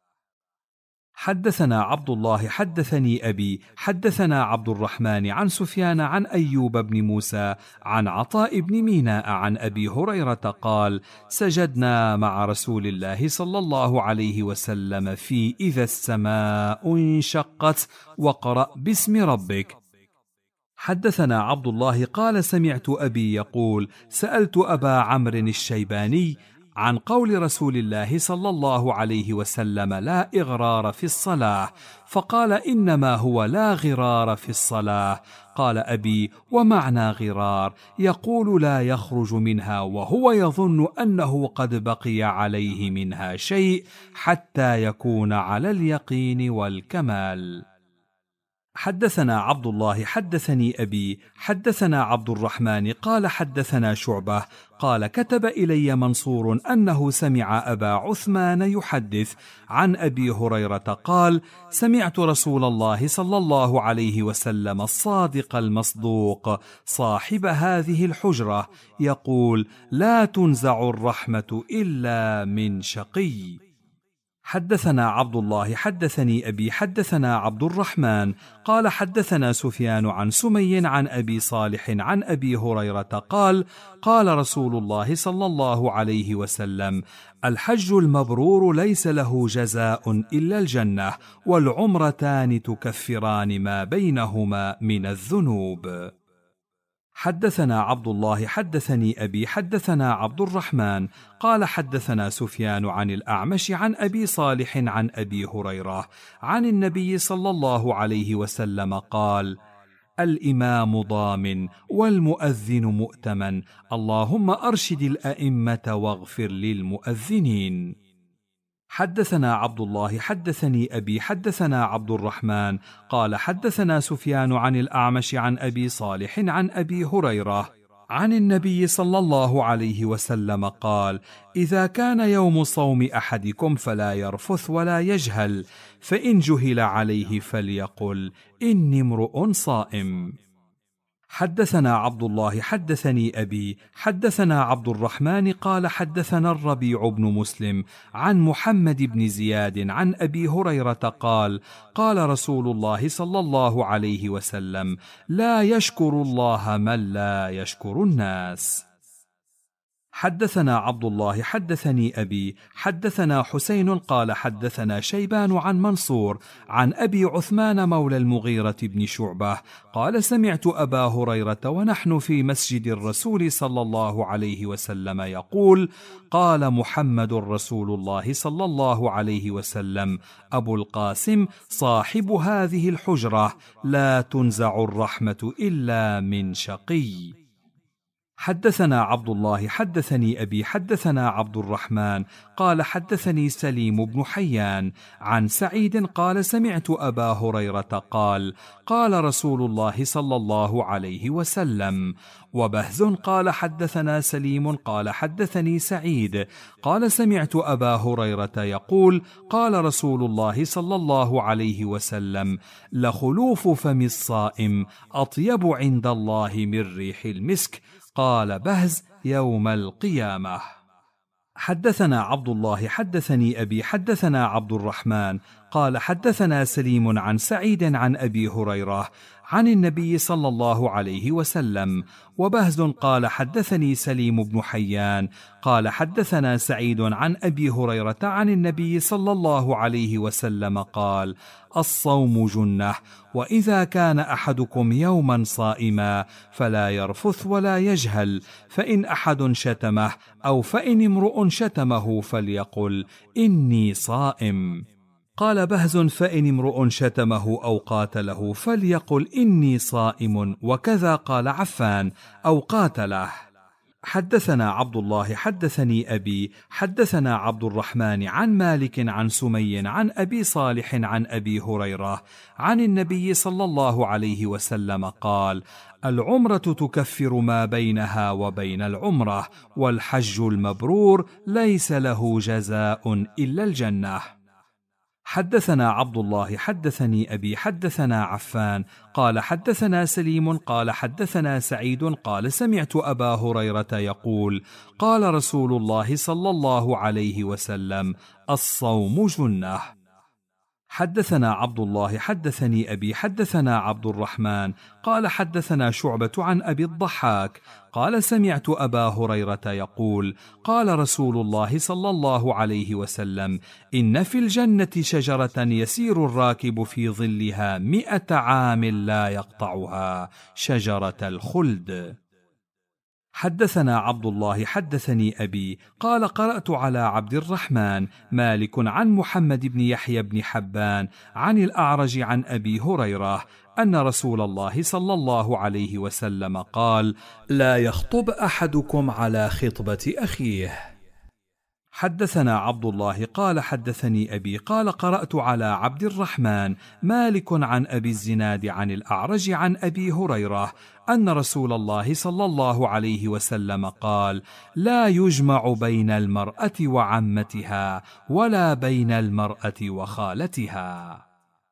حدثنا عبد الله حدثني أبي حدثنا عبد الرحمن عن سفيان عن أيوب بن موسى عن عطاء بن ميناء عن أبي هريرة قال: سجدنا مع رسول الله صلى الله عليه وسلم في إذا السماء انشقت وقرأ باسم ربك. حدثنا عبد الله قال: سمعت أبي يقول: سألت أبا عمرو الشيباني عن قول رسول الله صلى الله عليه وسلم: لا إغرار في الصلاة، فقال: إنما هو لا غرار في الصلاة. قال أبي: ومعنى غرار؟ يقول: لا يخرج منها وهو يظن أنه قد بقي عليه منها شيء حتى يكون على اليقين والكمال. حدثنا عبد الله حدثني أبي حدثنا عبد الرحمن قال حدثنا شعبة قال: كتب إلي منصور أنه سمع أبا عثمان يحدث عن أبي هريرة قال: سمعت رسول الله صلى الله عليه وسلم الصادق المصدوق صاحب هذه الحجرة يقول: لا تنزع الرحمة إلا من شقي. حدثنا عبد الله حدثني أبي حدثنا عبد الرحمن قال حدثنا سفيان عن سمي عن أبي صالح عن أبي هريرة قال: قال رسول الله صلى الله عليه وسلم: الحج المبرور ليس له جزاء إلا الجنة، والعمرتان تكفران ما بينهما من الذنوب. حدثنا عبد الله حدثني أبي حدثنا عبد الرحمن قال حدثنا سفيان عن الأعمش عن أبي صالح عن أبي هريرة عن النبي صلى الله عليه وسلم قال: الإمام ضامن والمؤذن مؤتمن، اللهم أرشد الأئمة واغفر للمؤذنين. حدثنا عبد الله حدثني أبي حدثنا عبد الرحمن قال حدثنا سفيان عن الأعمش عن أبي صالح عن أبي هريرة عن النبي صلى الله عليه وسلم قال: إذا كان يوم صوم أحدكم فلا يرفث ولا يجهل، فإن جهل عليه فليقل: إني امرؤ صائم. حدثنا عبد الله حدثني أبي حدثنا عبد الرحمن قال حدثنا الربيع بن مسلم عن محمد بن زياد عن أبي هريرة قال قال رسول الله صلى الله عليه وسلم: لا يشكر الله من لا يشكر الناس. حدثنا عبد الله حدثني أبي حدثنا حسين قال حدثنا شيبان عن منصور عن أبي عثمان مولى المغيرة بن شعبة قال: سمعت أبا هريرة ونحن في مسجد الرسول صلى الله عليه وسلم يقول: قال محمد رسول الله صلى الله عليه وسلم: أبو القاسم صاحب هذه الحجرة لا تنزع الرحمة إلا من شقي. حدثنا عبد الله حدثني أبي حدثنا عبد الرحمن قال حدثني سليم بن حيان عن سعيد قال: سمعت أبا هريرة قال: قال رسول الله صلى الله عليه وسلم. وبهز قال حدثنا سليم قال حدثني سعيد قال: سمعت أبا هريرة يقول: قال رسول الله صلى الله عليه وسلم: لخلوف فم الصائم أطيب عند الله من ريح المسك. قال بهز: يوم القيامة. حدثنا عبد الله حدثني أبي حدثنا عبد الرحمن قال حدثنا سليم عن سعيد عن أبي هريرة عن النبي صلى الله عليه وسلم. وبهز قال حدثني سليم بن حيان قال حدثنا سعيد عن أبي هريرة عن النبي صلى الله عليه وسلم قال: الصوم جنة، وإذا كان أحدكم يوما صائما فلا يرفث ولا يجهل، فإن أحد شتمه أو فإن امرؤ شتمه فليقل: إني صائم. قال بهز: فإن امرؤ شتمه أو قاتله فليقل: إني صائم. وكذا قال عفان: أو قاتله. حدثنا عبد الله حدثني أبي حدثنا عبد الرحمن عن مالك عن سمي عن أبي صالح عن أبي هريرة عن النبي صلى الله عليه وسلم قال: العمرة تكفر ما بينها وبين العمرة، والحج المبرور ليس له جزاء إلا الجنة. حدثنا عبد الله حدثني أبي حدثنا عفان قال حدثنا سليم قال حدثنا سعيد قال: سمعت أبا هريرة يقول: قال رسول الله صلى الله عليه وسلم: الصوم جنة. حدثنا عبد الله حدثني أبي حدثنا عبد الرحمن قال حدثنا شعبة عن أبي الضحاك قال: سمعت أبا هريرة يقول: قال رسول الله صلى الله عليه وسلم: إن في الجنة شجرة يسير الراكب في ظلها 100 عام لا يقطعها، شجرة الخلد. حدثنا عبد الله حدثني أبي قال: قرأت على عبد الرحمن مالك عن محمد بن يحيى بن حبان عن الأعرج عن أبي هريرة أن رسول الله صلى الله عليه وسلم قال: لا يخطب أحدكم على خطبة أخيه. حدثنا عبد الله قال حدثني أبي قال: قرأت على عبد الرحمن مالك عن أبي الزناد عن الأعرج عن أبي هريرة أن رسول الله صلى الله عليه وسلم قال: لا يجمع بين المرأة وعمتها ولا بين المرأة وخالتها.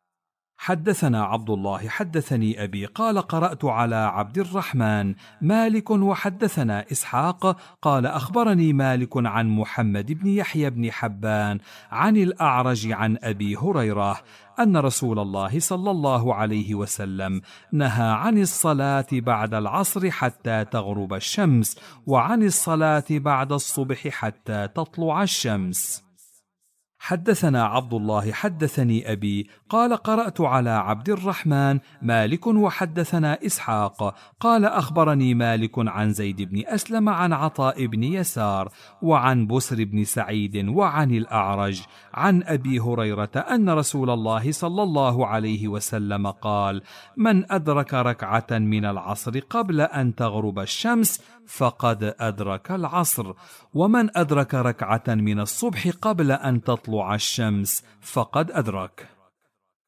حدثنا عبد الله حدثني أبي قال: قرأت على عبد الرحمن مالك وحدثنا إسحاق قال: أخبرني مالك عن محمد بن يحيى بن حبان عن الأعرج عن أبي هريرة أن رسول الله صلى الله عليه وسلم نهى عن الصلاة بعد العصر حتى تغرب الشمس، وعن الصلاة بعد الصبح حتى تطلع الشمس. حدثنا عبد الله حدثني أبي قال: قرأت على عبد الرحمن مالك وحدثنا إسحاق قال: أخبرني مالك عن زيد بن أسلم عن عطاء بن يسار وعن بسر بن سعيد وعن الأعرج عن أبي هريرة أن رسول الله صلى الله عليه وسلم قال: من أدرك ركعة من العصر قبل أن تغرب الشمس فقد أدرك العصر، ومن أدرك ركعة من الصبح قبل أن تطلع الشمس فقد أدرك.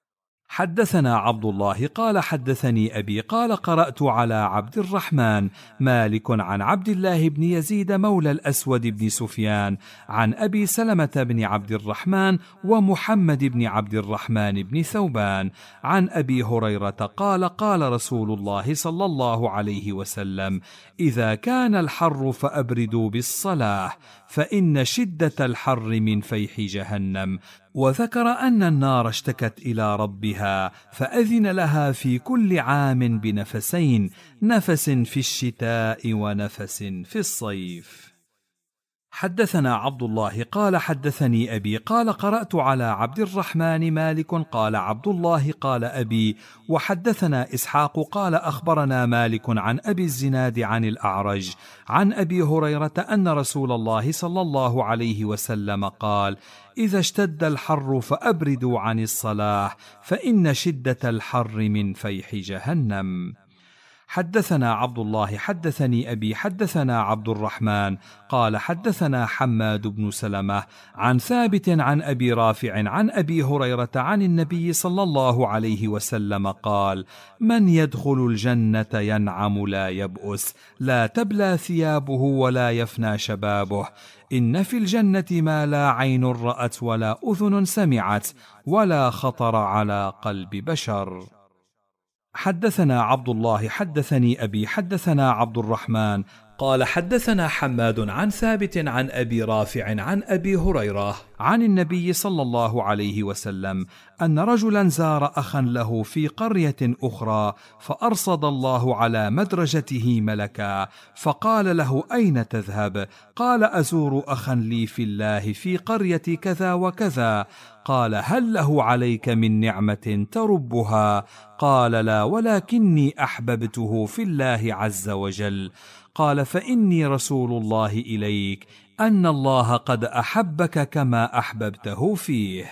حدثنا عبد الله قال حدثني أبي قال قرأت على عبد الرحمن مالك عن عبد الله بن يزيد مولى الأسود بن سفيان عن أبي سلمة بن عبد الرحمن ومحمد بن عبد الرحمن بن ثوبان عن أبي هريرة قال قال رسول الله صلى الله عليه وسلم: إذا كان الحر فأبردوا بالصلاة فإن شدة الحر من فيح جهنم. وذكر أن النار اشتكت إلى ربها فأذن لها في كل عام بنفسين، نفس في الشتاء ونفس في الصيف. حدثنا عبد الله قال حدثني أبي قال قرأت على عبد الرحمن مالك قال عبد الله قال أبي وحدثنا إسحاق قال أخبرنا مالك عن أبي الزناد عن الأعرج عن أبي هريرة أن رسول الله صلى الله عليه وسلم قال: إذا اشتد الحر فأبردوا عن الصلاة فإن شدة الحر من فيح جهنم. حدثنا عبد الله حدثني أبي حدثنا عبد الرحمن قال حدثنا حماد بن سلمة عن ثابت عن أبي رافع عن أبي هريرة عن النبي صلى الله عليه وسلم قال: من يدخل الجنة ينعم لا يبؤس، لا تبلى ثيابه ولا يفنى شبابه، إن في الجنة ما لا عين رأت ولا أذن سمعت ولا خطر على قلب بشر. حدثنا عبد الله حدثني أبي حدثنا عبد الرحمن قال حدثنا حماد عن ثابت عن أبي رافع عن أبي هريرة عن النبي صلى الله عليه وسلم أن رجلا زار أخا له في قرية أخرى فأرصد الله على مدرجته ملكا فقال له: أين تذهب؟ قال: أزور أخا لي في الله في قرية كذا وكذا. قال: هل له عليك من نعمة تربها؟ قال: لا، ولكني أحببته في الله عز وجل. قال: فإني رسول الله إليك أن الله قد أحبك كما أحببته فيه.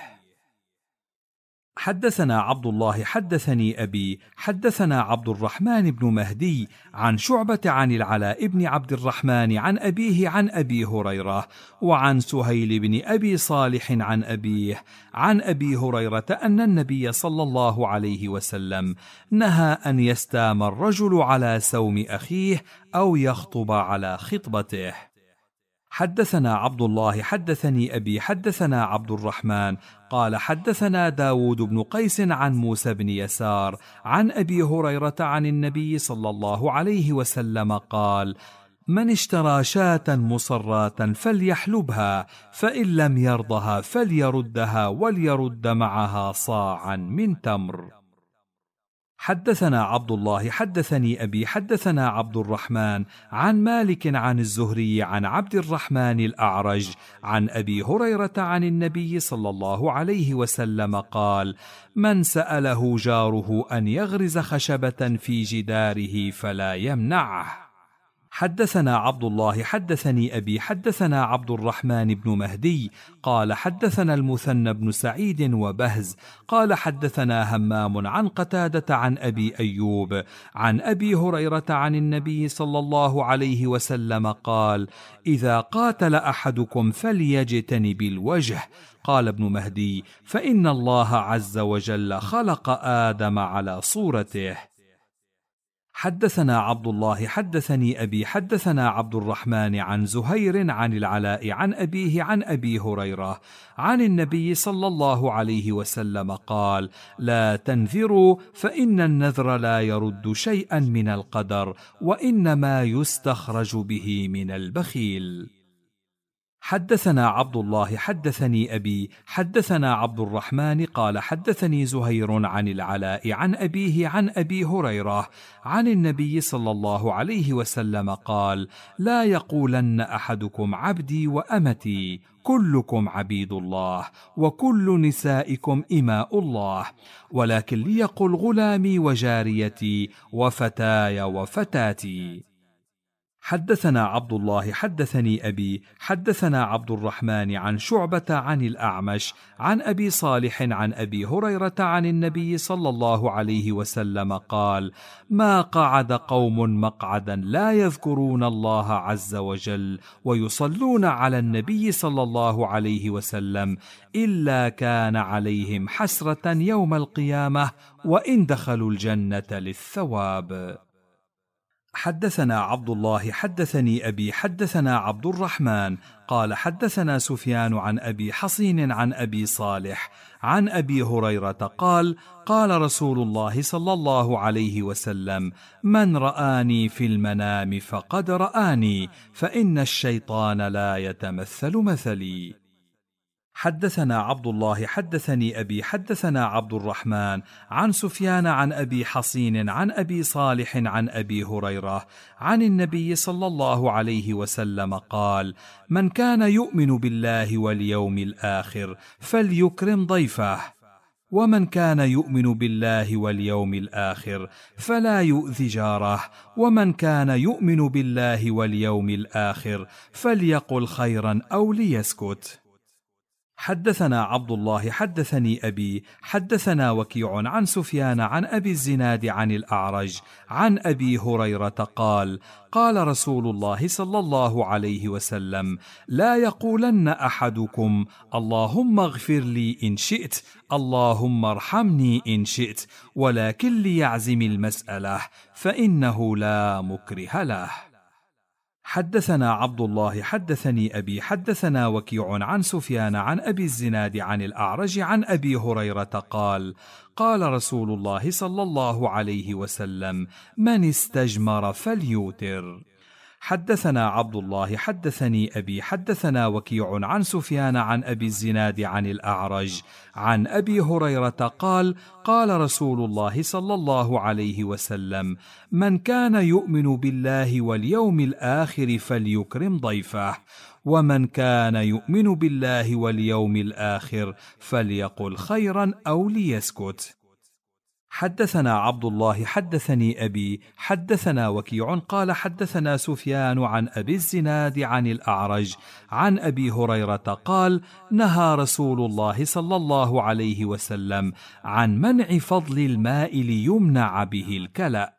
حدثنا عبد الله حدثني أبي حدثنا عبد الرحمن بن مهدي عن شعبة عن العلاء بن عبد الرحمن عن أبيه عن أبي هريرة وعن سهيل بن أبي صالح عن أبيه عن أبي هريرة أن النبي صلى الله عليه وسلم نهى أن يستام الرجل على سوم أخيه أو يخطب على خطبته. حدثنا عبد الله حدثني أبي حدثنا عبد الرحمن قال حدثنا داود بن قيس عن موسى بن يسار عن أبي هريرة عن النبي صلى الله عليه وسلم قال: من اشترى شاة مصراة فليحلبها، فإن لم يرضها فليردها وليرد معها صاعا من تمر. حدثنا عبد الله حدثني أبي حدثنا عبد الرحمن عن مالك عن الزهري عن عبد الرحمن الأعرج عن أبي هريرة عن النبي صلى الله عليه وسلم قال: من سأله جاره أن يغرز خشبة في جداره فلا يمنعه. حدثنا عبد الله حدثني أبي حدثنا عبد الرحمن بن مهدي قال حدثنا المثنى بن سعيد وبهز قال حدثنا همام عن قتادة عن أبي أيوب عن أبي هريرة عن النبي صلى الله عليه وسلم قال: إذا قاتل أحدكم فليجتنب الوجه. قال ابن مهدي: فإن الله عز وجل خلق آدم على صورته. حدثنا عبد الله حدثني أبي حدثنا عبد الرحمن عن زهير عن العلاء عن أبيه عن أبي هريرة عن النبي صلى الله عليه وسلم قال: لا تنذروا، فإن النذر لا يرد شيئا من القدر، وإنما يستخرج به من البخيل. حدثنا عبد الله حدثني أبي حدثنا عبد الرحمن قال حدثني زهير عن العلاء عن أبيه عن أبي هريرة عن النبي صلى الله عليه وسلم قال: لا يقولن أحدكم عبدي وأمتي، كلكم عبيد الله، وكل نسائكم إماء الله، ولكن ليقل غلامي وجاريتي وفتاي وفتاتي. حدثنا عبد الله حدثني أبي حدثنا عبد الرحمن عن شعبة عن الأعمش عن أبي صالح عن أبي هريرة عن النبي صلى الله عليه وسلم قال: ما قعد قوم مقعدا لا يذكرون الله عز وجل ويصلون على النبي صلى الله عليه وسلم إلا كان عليهم حسرة يوم القيامة وإن دخلوا الجنة للثواب. حدثنا عبد الله حدثني أبي حدثنا عبد الرحمن قال حدثنا سفيان عن أبي حصين عن أبي صالح عن أبي هريرة قال: قال رسول الله صلى الله عليه وسلم: من رآني في المنام فقد رآني، فإن الشيطان لا يتمثل مثلي. حدثنا عبد الله حدثني أبي حدثنا عبد الرحمن عن سفيان عن أبي حصين عن أبي صالح عن أبي هريرة عن النبي صلى الله عليه وسلم قال: من كان يؤمن بالله واليوم الآخر فليكرم ضيفه، ومن كان يؤمن بالله واليوم الآخر فلا يؤذ جاره، ومن كان يؤمن بالله واليوم الآخر فليقل خيرا أو ليسكت. حدثنا عبد الله حدثني أبي حدثنا وكيع عن سفيان عن أبي الزناد عن الأعرج عن أبي هريرة قال: قال رسول الله صلى الله عليه وسلم: لا يقولن أحدكم اللهم اغفر لي إن شئت، اللهم ارحمني إن شئت، ولكن ليعزم المسألة فإنه لا مكره له. حدثنا عبد الله حدثني أبي حدثنا وكيع عن سفيان عن أبي الزناد عن الأعرج عن أبي هريرة قال: قال رسول الله صلى الله عليه وسلم: من استجمر فليوتر. حدثنا عبد الله حدثني أبي حدثنا وكيع عن سفيان عن أبي الزناد عن الأعرج عن أبي هريرة قال: قال رسول الله صلى الله عليه وسلم: من كان يؤمن بالله واليوم الآخر فليكرم ضيفه، ومن كان يؤمن بالله واليوم الآخر فليقل خيرا أو ليسكت. حدثنا عبد الله حدثني أبي حدثنا وكيع قال حدثنا سفيان عن أبي الزناد عن الأعرج عن أبي هريرة قال: نهى رسول الله صلى الله عليه وسلم عن منع فضل الماء ليمنع به الكلأ.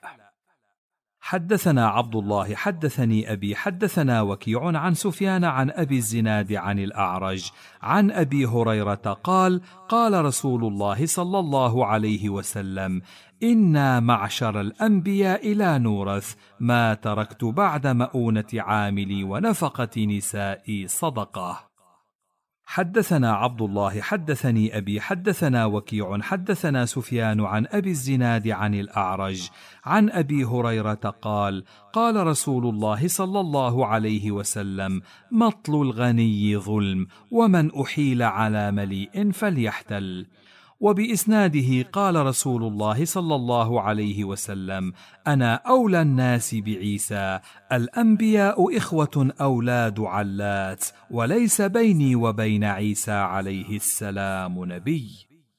حدثنا عبد الله حدثني أبي حدثنا وكيع عن سفيان عن أبي الزناد عن الأعرج عن أبي هريرة قال: قال رسول الله صلى الله عليه وسلم: إنا معشر الأنبياء لا نورث ما تركت بعد مؤونة عاملي ونفقة نسائي صدقة. حدثنا عبد الله حدثني أبي حدثنا وكيع حدثنا سفيان عن أبي الزناد عن الأعرج عن أبي هريرة قال: قال رسول الله صلى الله عليه وسلم: مطل الغني ظلم، ومن أحيل على مليء فليحتل. وبإسناده قال رسول الله صلى الله عليه وسلم: أنا أولى الناس بعيسى، الأنبياء إخوة أولاد علات، وليس بيني وبين عيسى عليه السلام نبي.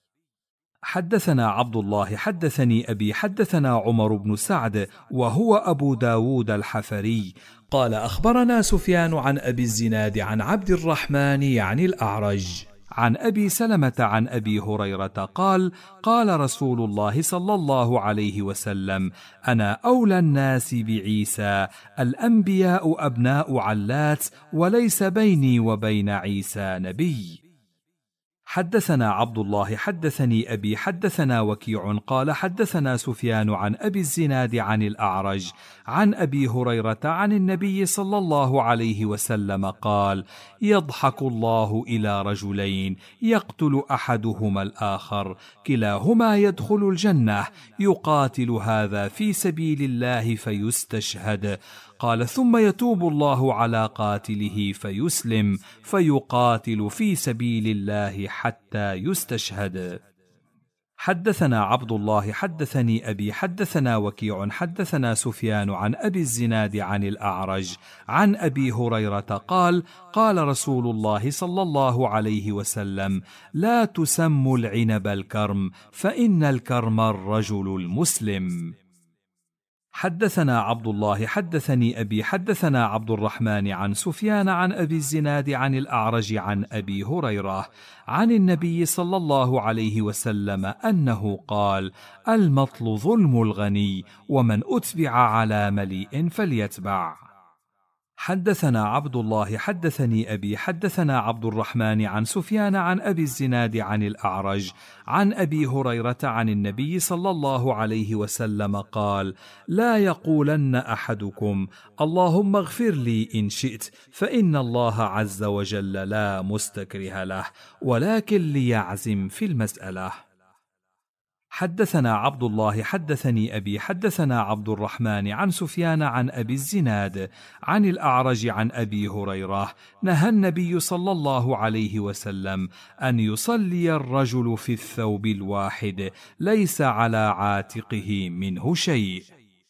حدثنا عبد الله حدثني أبي حدثنا عمر بن سعد وهو أبو داود الحفري قال: أخبرنا سفيان عن أبي الزناد عن عبد الرحمن يعني الأعرج عن أبي سلمة عن أبي هريرة قال: قال رسول الله صلى الله عليه وسلم: أنا أولى الناس بعيسى، الأنبياء أبناء علات، وليس بيني وبين عيسى نبي. حدثنا عبد الله حدثني أبي حدثنا وكيع قال حدثنا سفيان عن أبي الزناد عن الأعرج عن أبي هريرة عن النبي صلى الله عليه وسلم قال: يضحك الله إلى رجلين يقتل أحدهما الآخر، كلاهما يدخل الجنة، يقاتل هذا في سبيل الله فيستشهد، قال: ثم يتوب الله على قاتله فيسلم فيقاتل في سبيل الله حتى يستشهد. حدثنا عبد الله حدثني أبي حدثنا وكيع حدثنا سفيان عن أبي الزناد عن الأعرج عن أبي هريرة قال: قال رسول الله صلى الله عليه وسلم: لا تسموا العنب الكرم، فإن الكرم الرجل المسلم. حدثنا عبد الله حدثني أبي حدثنا عبد الرحمن عن سفيان عن أبي الزناد عن الأعرج عن أبي هريرة عن النبي صلى الله عليه وسلم أنه قال: المطل ظلم الغني، ومن أتبع على مليء فليتبع. حدثنا عبد الله حدثني أبي حدثنا عبد الرحمن عن سفيان عن أبي الزناد عن الأعرج عن أبي هريرة عن النبي صلى الله عليه وسلم قال: لا يقولن أحدكم اللهم اغفر لي إن شئت، فإن الله عز وجل لا مستكره له، ولكن ليعزم في المسألة. حدثنا عبد الله حدثني أبي حدثنا عبد الرحمن عن سفيان عن أبي الزناد عن الأعرج عن أبي هريرة: نهى النبي صلى الله عليه وسلم أن يصلي الرجل في الثوب الواحد ليس على عاتقه منه شيء.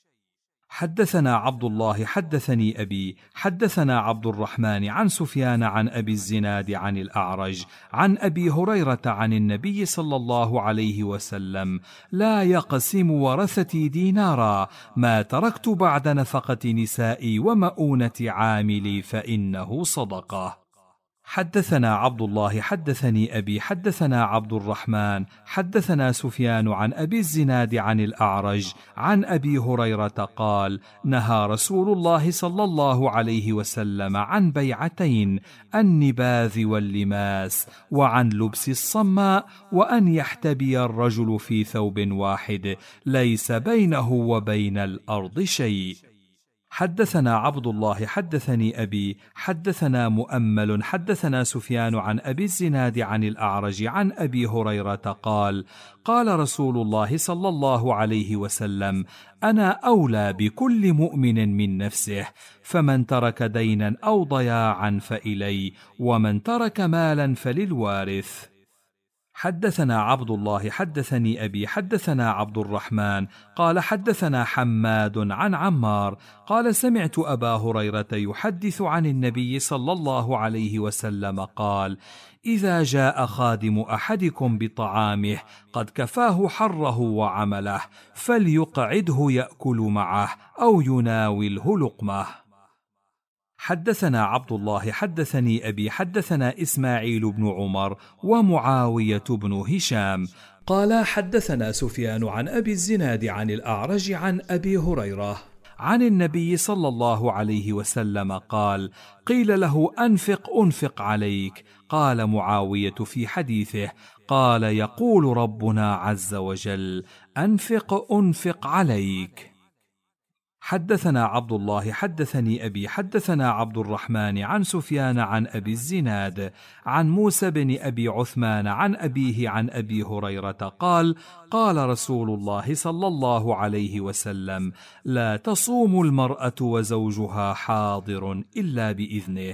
حدثنا عبد الله حدثني أبي حدثنا عبد الرحمن عن سفيان عن أبي الزناد عن الأعرج عن أبي هريرة عن النبي صلى الله عليه وسلم: لا يقسم ورثتي دينارا ما تركت بعد نفقة نسائي ومؤونة عاملي فإنه صدقة. حدثنا عبد الله حدثني أبي حدثنا عبد الرحمن حدثنا سفيان عن أبي الزناد عن الأعرج عن أبي هريرة قال: نهى رسول الله صلى الله عليه وسلم عن بيعتين: النباذ واللماس، وعن لبس الصماء، وأن يحتبي الرجل في ثوب واحد ليس بينه وبين الأرض شيء. حدثنا عبد الله حدثني أبي حدثنا مؤمل حدثنا سفيان عن أبي الزناد عن الأعرج عن أبي هريرة قال: قال رسول الله صلى الله عليه وسلم: أنا أولى بكل مؤمن من نفسه، فمن ترك دينا أو ضياعا فإلي، ومن ترك مالا فللوارث. حدثنا عبد الله حدثني أبي حدثنا عبد الرحمن قال حدثنا حماد عن عمار قال: سمعت أبا هريرة يحدث عن النبي صلى الله عليه وسلم قال: إذا جاء خادم أحدكم بطعامه قد كفاه حره وعمله فليقعده يأكل معه أو يناوله لقمه. حدثنا عبد الله حدثني أبي حدثنا إسماعيل بن عمر ومعاوية بن هشام قال: حدثنا سفيان عن أبي الزناد عن الأعرج عن أبي هريرة عن النبي صلى الله عليه وسلم قال: قيل له: أنفق عليك. قال معاوية في حديثه: قال: يقول ربنا عز وجل: أنفق عليك. حدثنا عبد الله حدثني أبي حدثنا عبد الرحمن عن سفيان عن أبي الزناد عن موسى بن أبي عثمان عن أبيه عن أبي هريرة قال: قال رسول الله صلى الله عليه وسلم: لا تصوم المرأة وزوجها حاضر إلا بإذنه.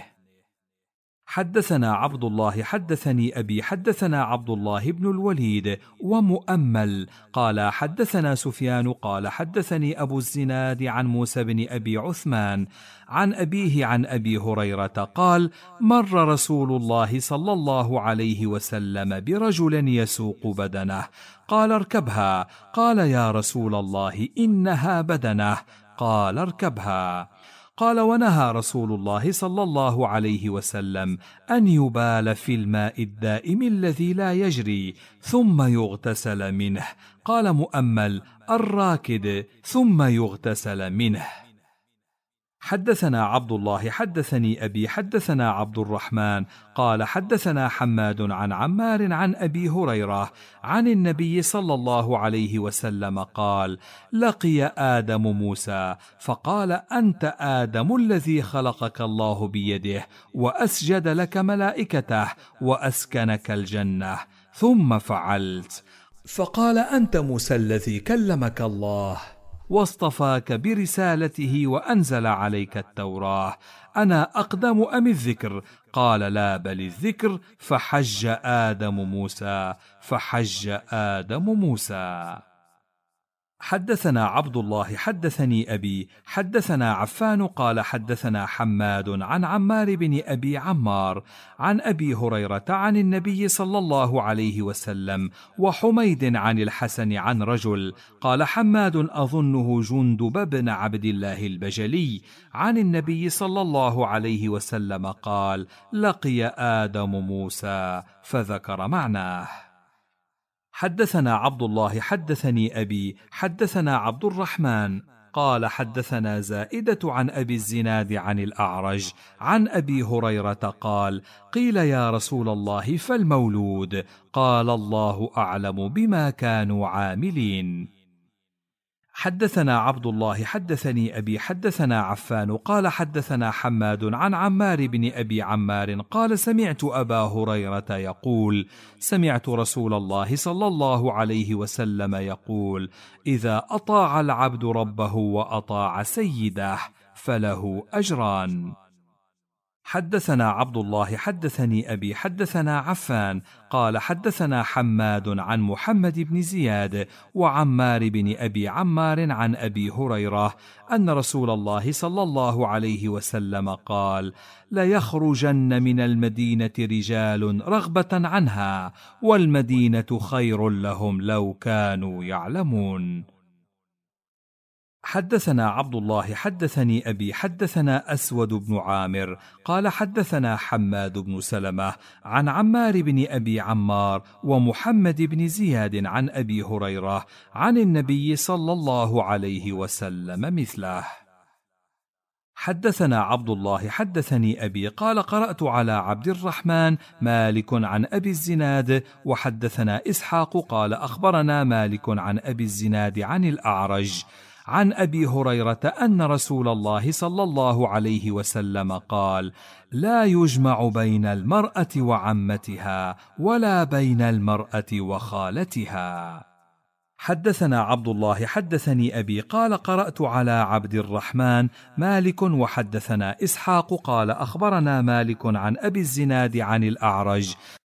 حدثنا عبد الله حدثني أبي حدثنا عبد الله بن الوليد ومؤمل قال حدثنا سفيان قال حدثني أبو الزناد عن موسى بن أبي عثمان عن أبيه عن أبي هريرة قال: مر رسول الله صلى الله عليه وسلم برجل يسوق بدنه، قال: اركبها. قال: يا رسول الله إنها بدنه. قال: اركبها. قال: ونهى رسول الله صلى الله عليه وسلم أن يبال في الماء الدائم الذي لا يجري ثم يغتسل منه. قال مؤمل: الراكد ثم يغتسل منه. حدثنا عبد الله حدثني أبي حدثنا عبد الرحمن قال حدثنا حماد عن عمار عن أبي هريرة عن النبي صلى الله عليه وسلم قال: لقي آدم موسى فقال: أنت آدم الذي خلقك الله بيده وأسجد لك ملائكته وأسكنك الجنة، ثم فعلت، فقال: أنت موسى الذي كلمك الله واصطفاك برسالته وأنزل عليك التوراة، أنا أقدم أم الذكر؟ قال: لا بل الذكر. فحج آدم موسى. حدثنا عبد الله حدثني أبي حدثنا عفان قال حدثنا حماد عن عمار بن أبي عمار عن أبي هريرة عن النبي صلى الله عليه وسلم وحميد عن الحسن عن رجل قال حماد أظنه جندب بن عبد الله البجلي عن النبي صلى الله عليه وسلم قال لقي آدم موسى فذكر معناه. حدثنا عبد الله حدثني أبي حدثنا عبد الرحمن قال حدثنا زائدة عن أبي الزناد عن الأعرج عن أبي هريرة قال قيل يا رسول الله فالمولود؟ قال الله أعلم بما كانوا عاملين. حدثنا عبد الله حدثني أبي حدثنا عفان قال حدثنا حماد عن عمار بن أبي عمار قال سمعت أبا هريرة يقول سمعت رسول الله صلى الله عليه وسلم يقول إذا أطاع العبد ربه وأطاع سيده فله أجران. حدثنا عبد الله حدثني أبي حدثنا عفان قال حدثنا حماد عن محمد بن زياد وعمار بن أبي عمار عن أبي هريرة أن رسول الله صلى الله عليه وسلم قال ليخرجن من المدينة رجال رغبة عنها والمدينة خير لهم لو كانوا يعلمون. حدثنا عبد الله حدثني أبي حدثنا أسود بن عامر قال حدثنا حماد بن سلمة عن عمار بن أبي عمار ومحمد بن زياد عن أبي هريرة عن النبي صلى الله عليه وسلم مثله. حدثنا عبد الله حدثني أبي قال قرأت على عبد الرحمن مالك عن أبي الزناد وحدثنا إسحاق قال أخبرنا مالك عن أبي الزناد عن الأعرج عن أبي هريرة أن رسول الله صلى الله عليه وسلم قال لا يجمع بين المرأة وعمتها ولا بين المرأة وخالتها. حدثنا عبد الله حدثني أبي قال قرأت على عبد الرحمن مالك وحدثنا إسحاق قال أخبرنا مالك عن أبي الزناد عن الأعرج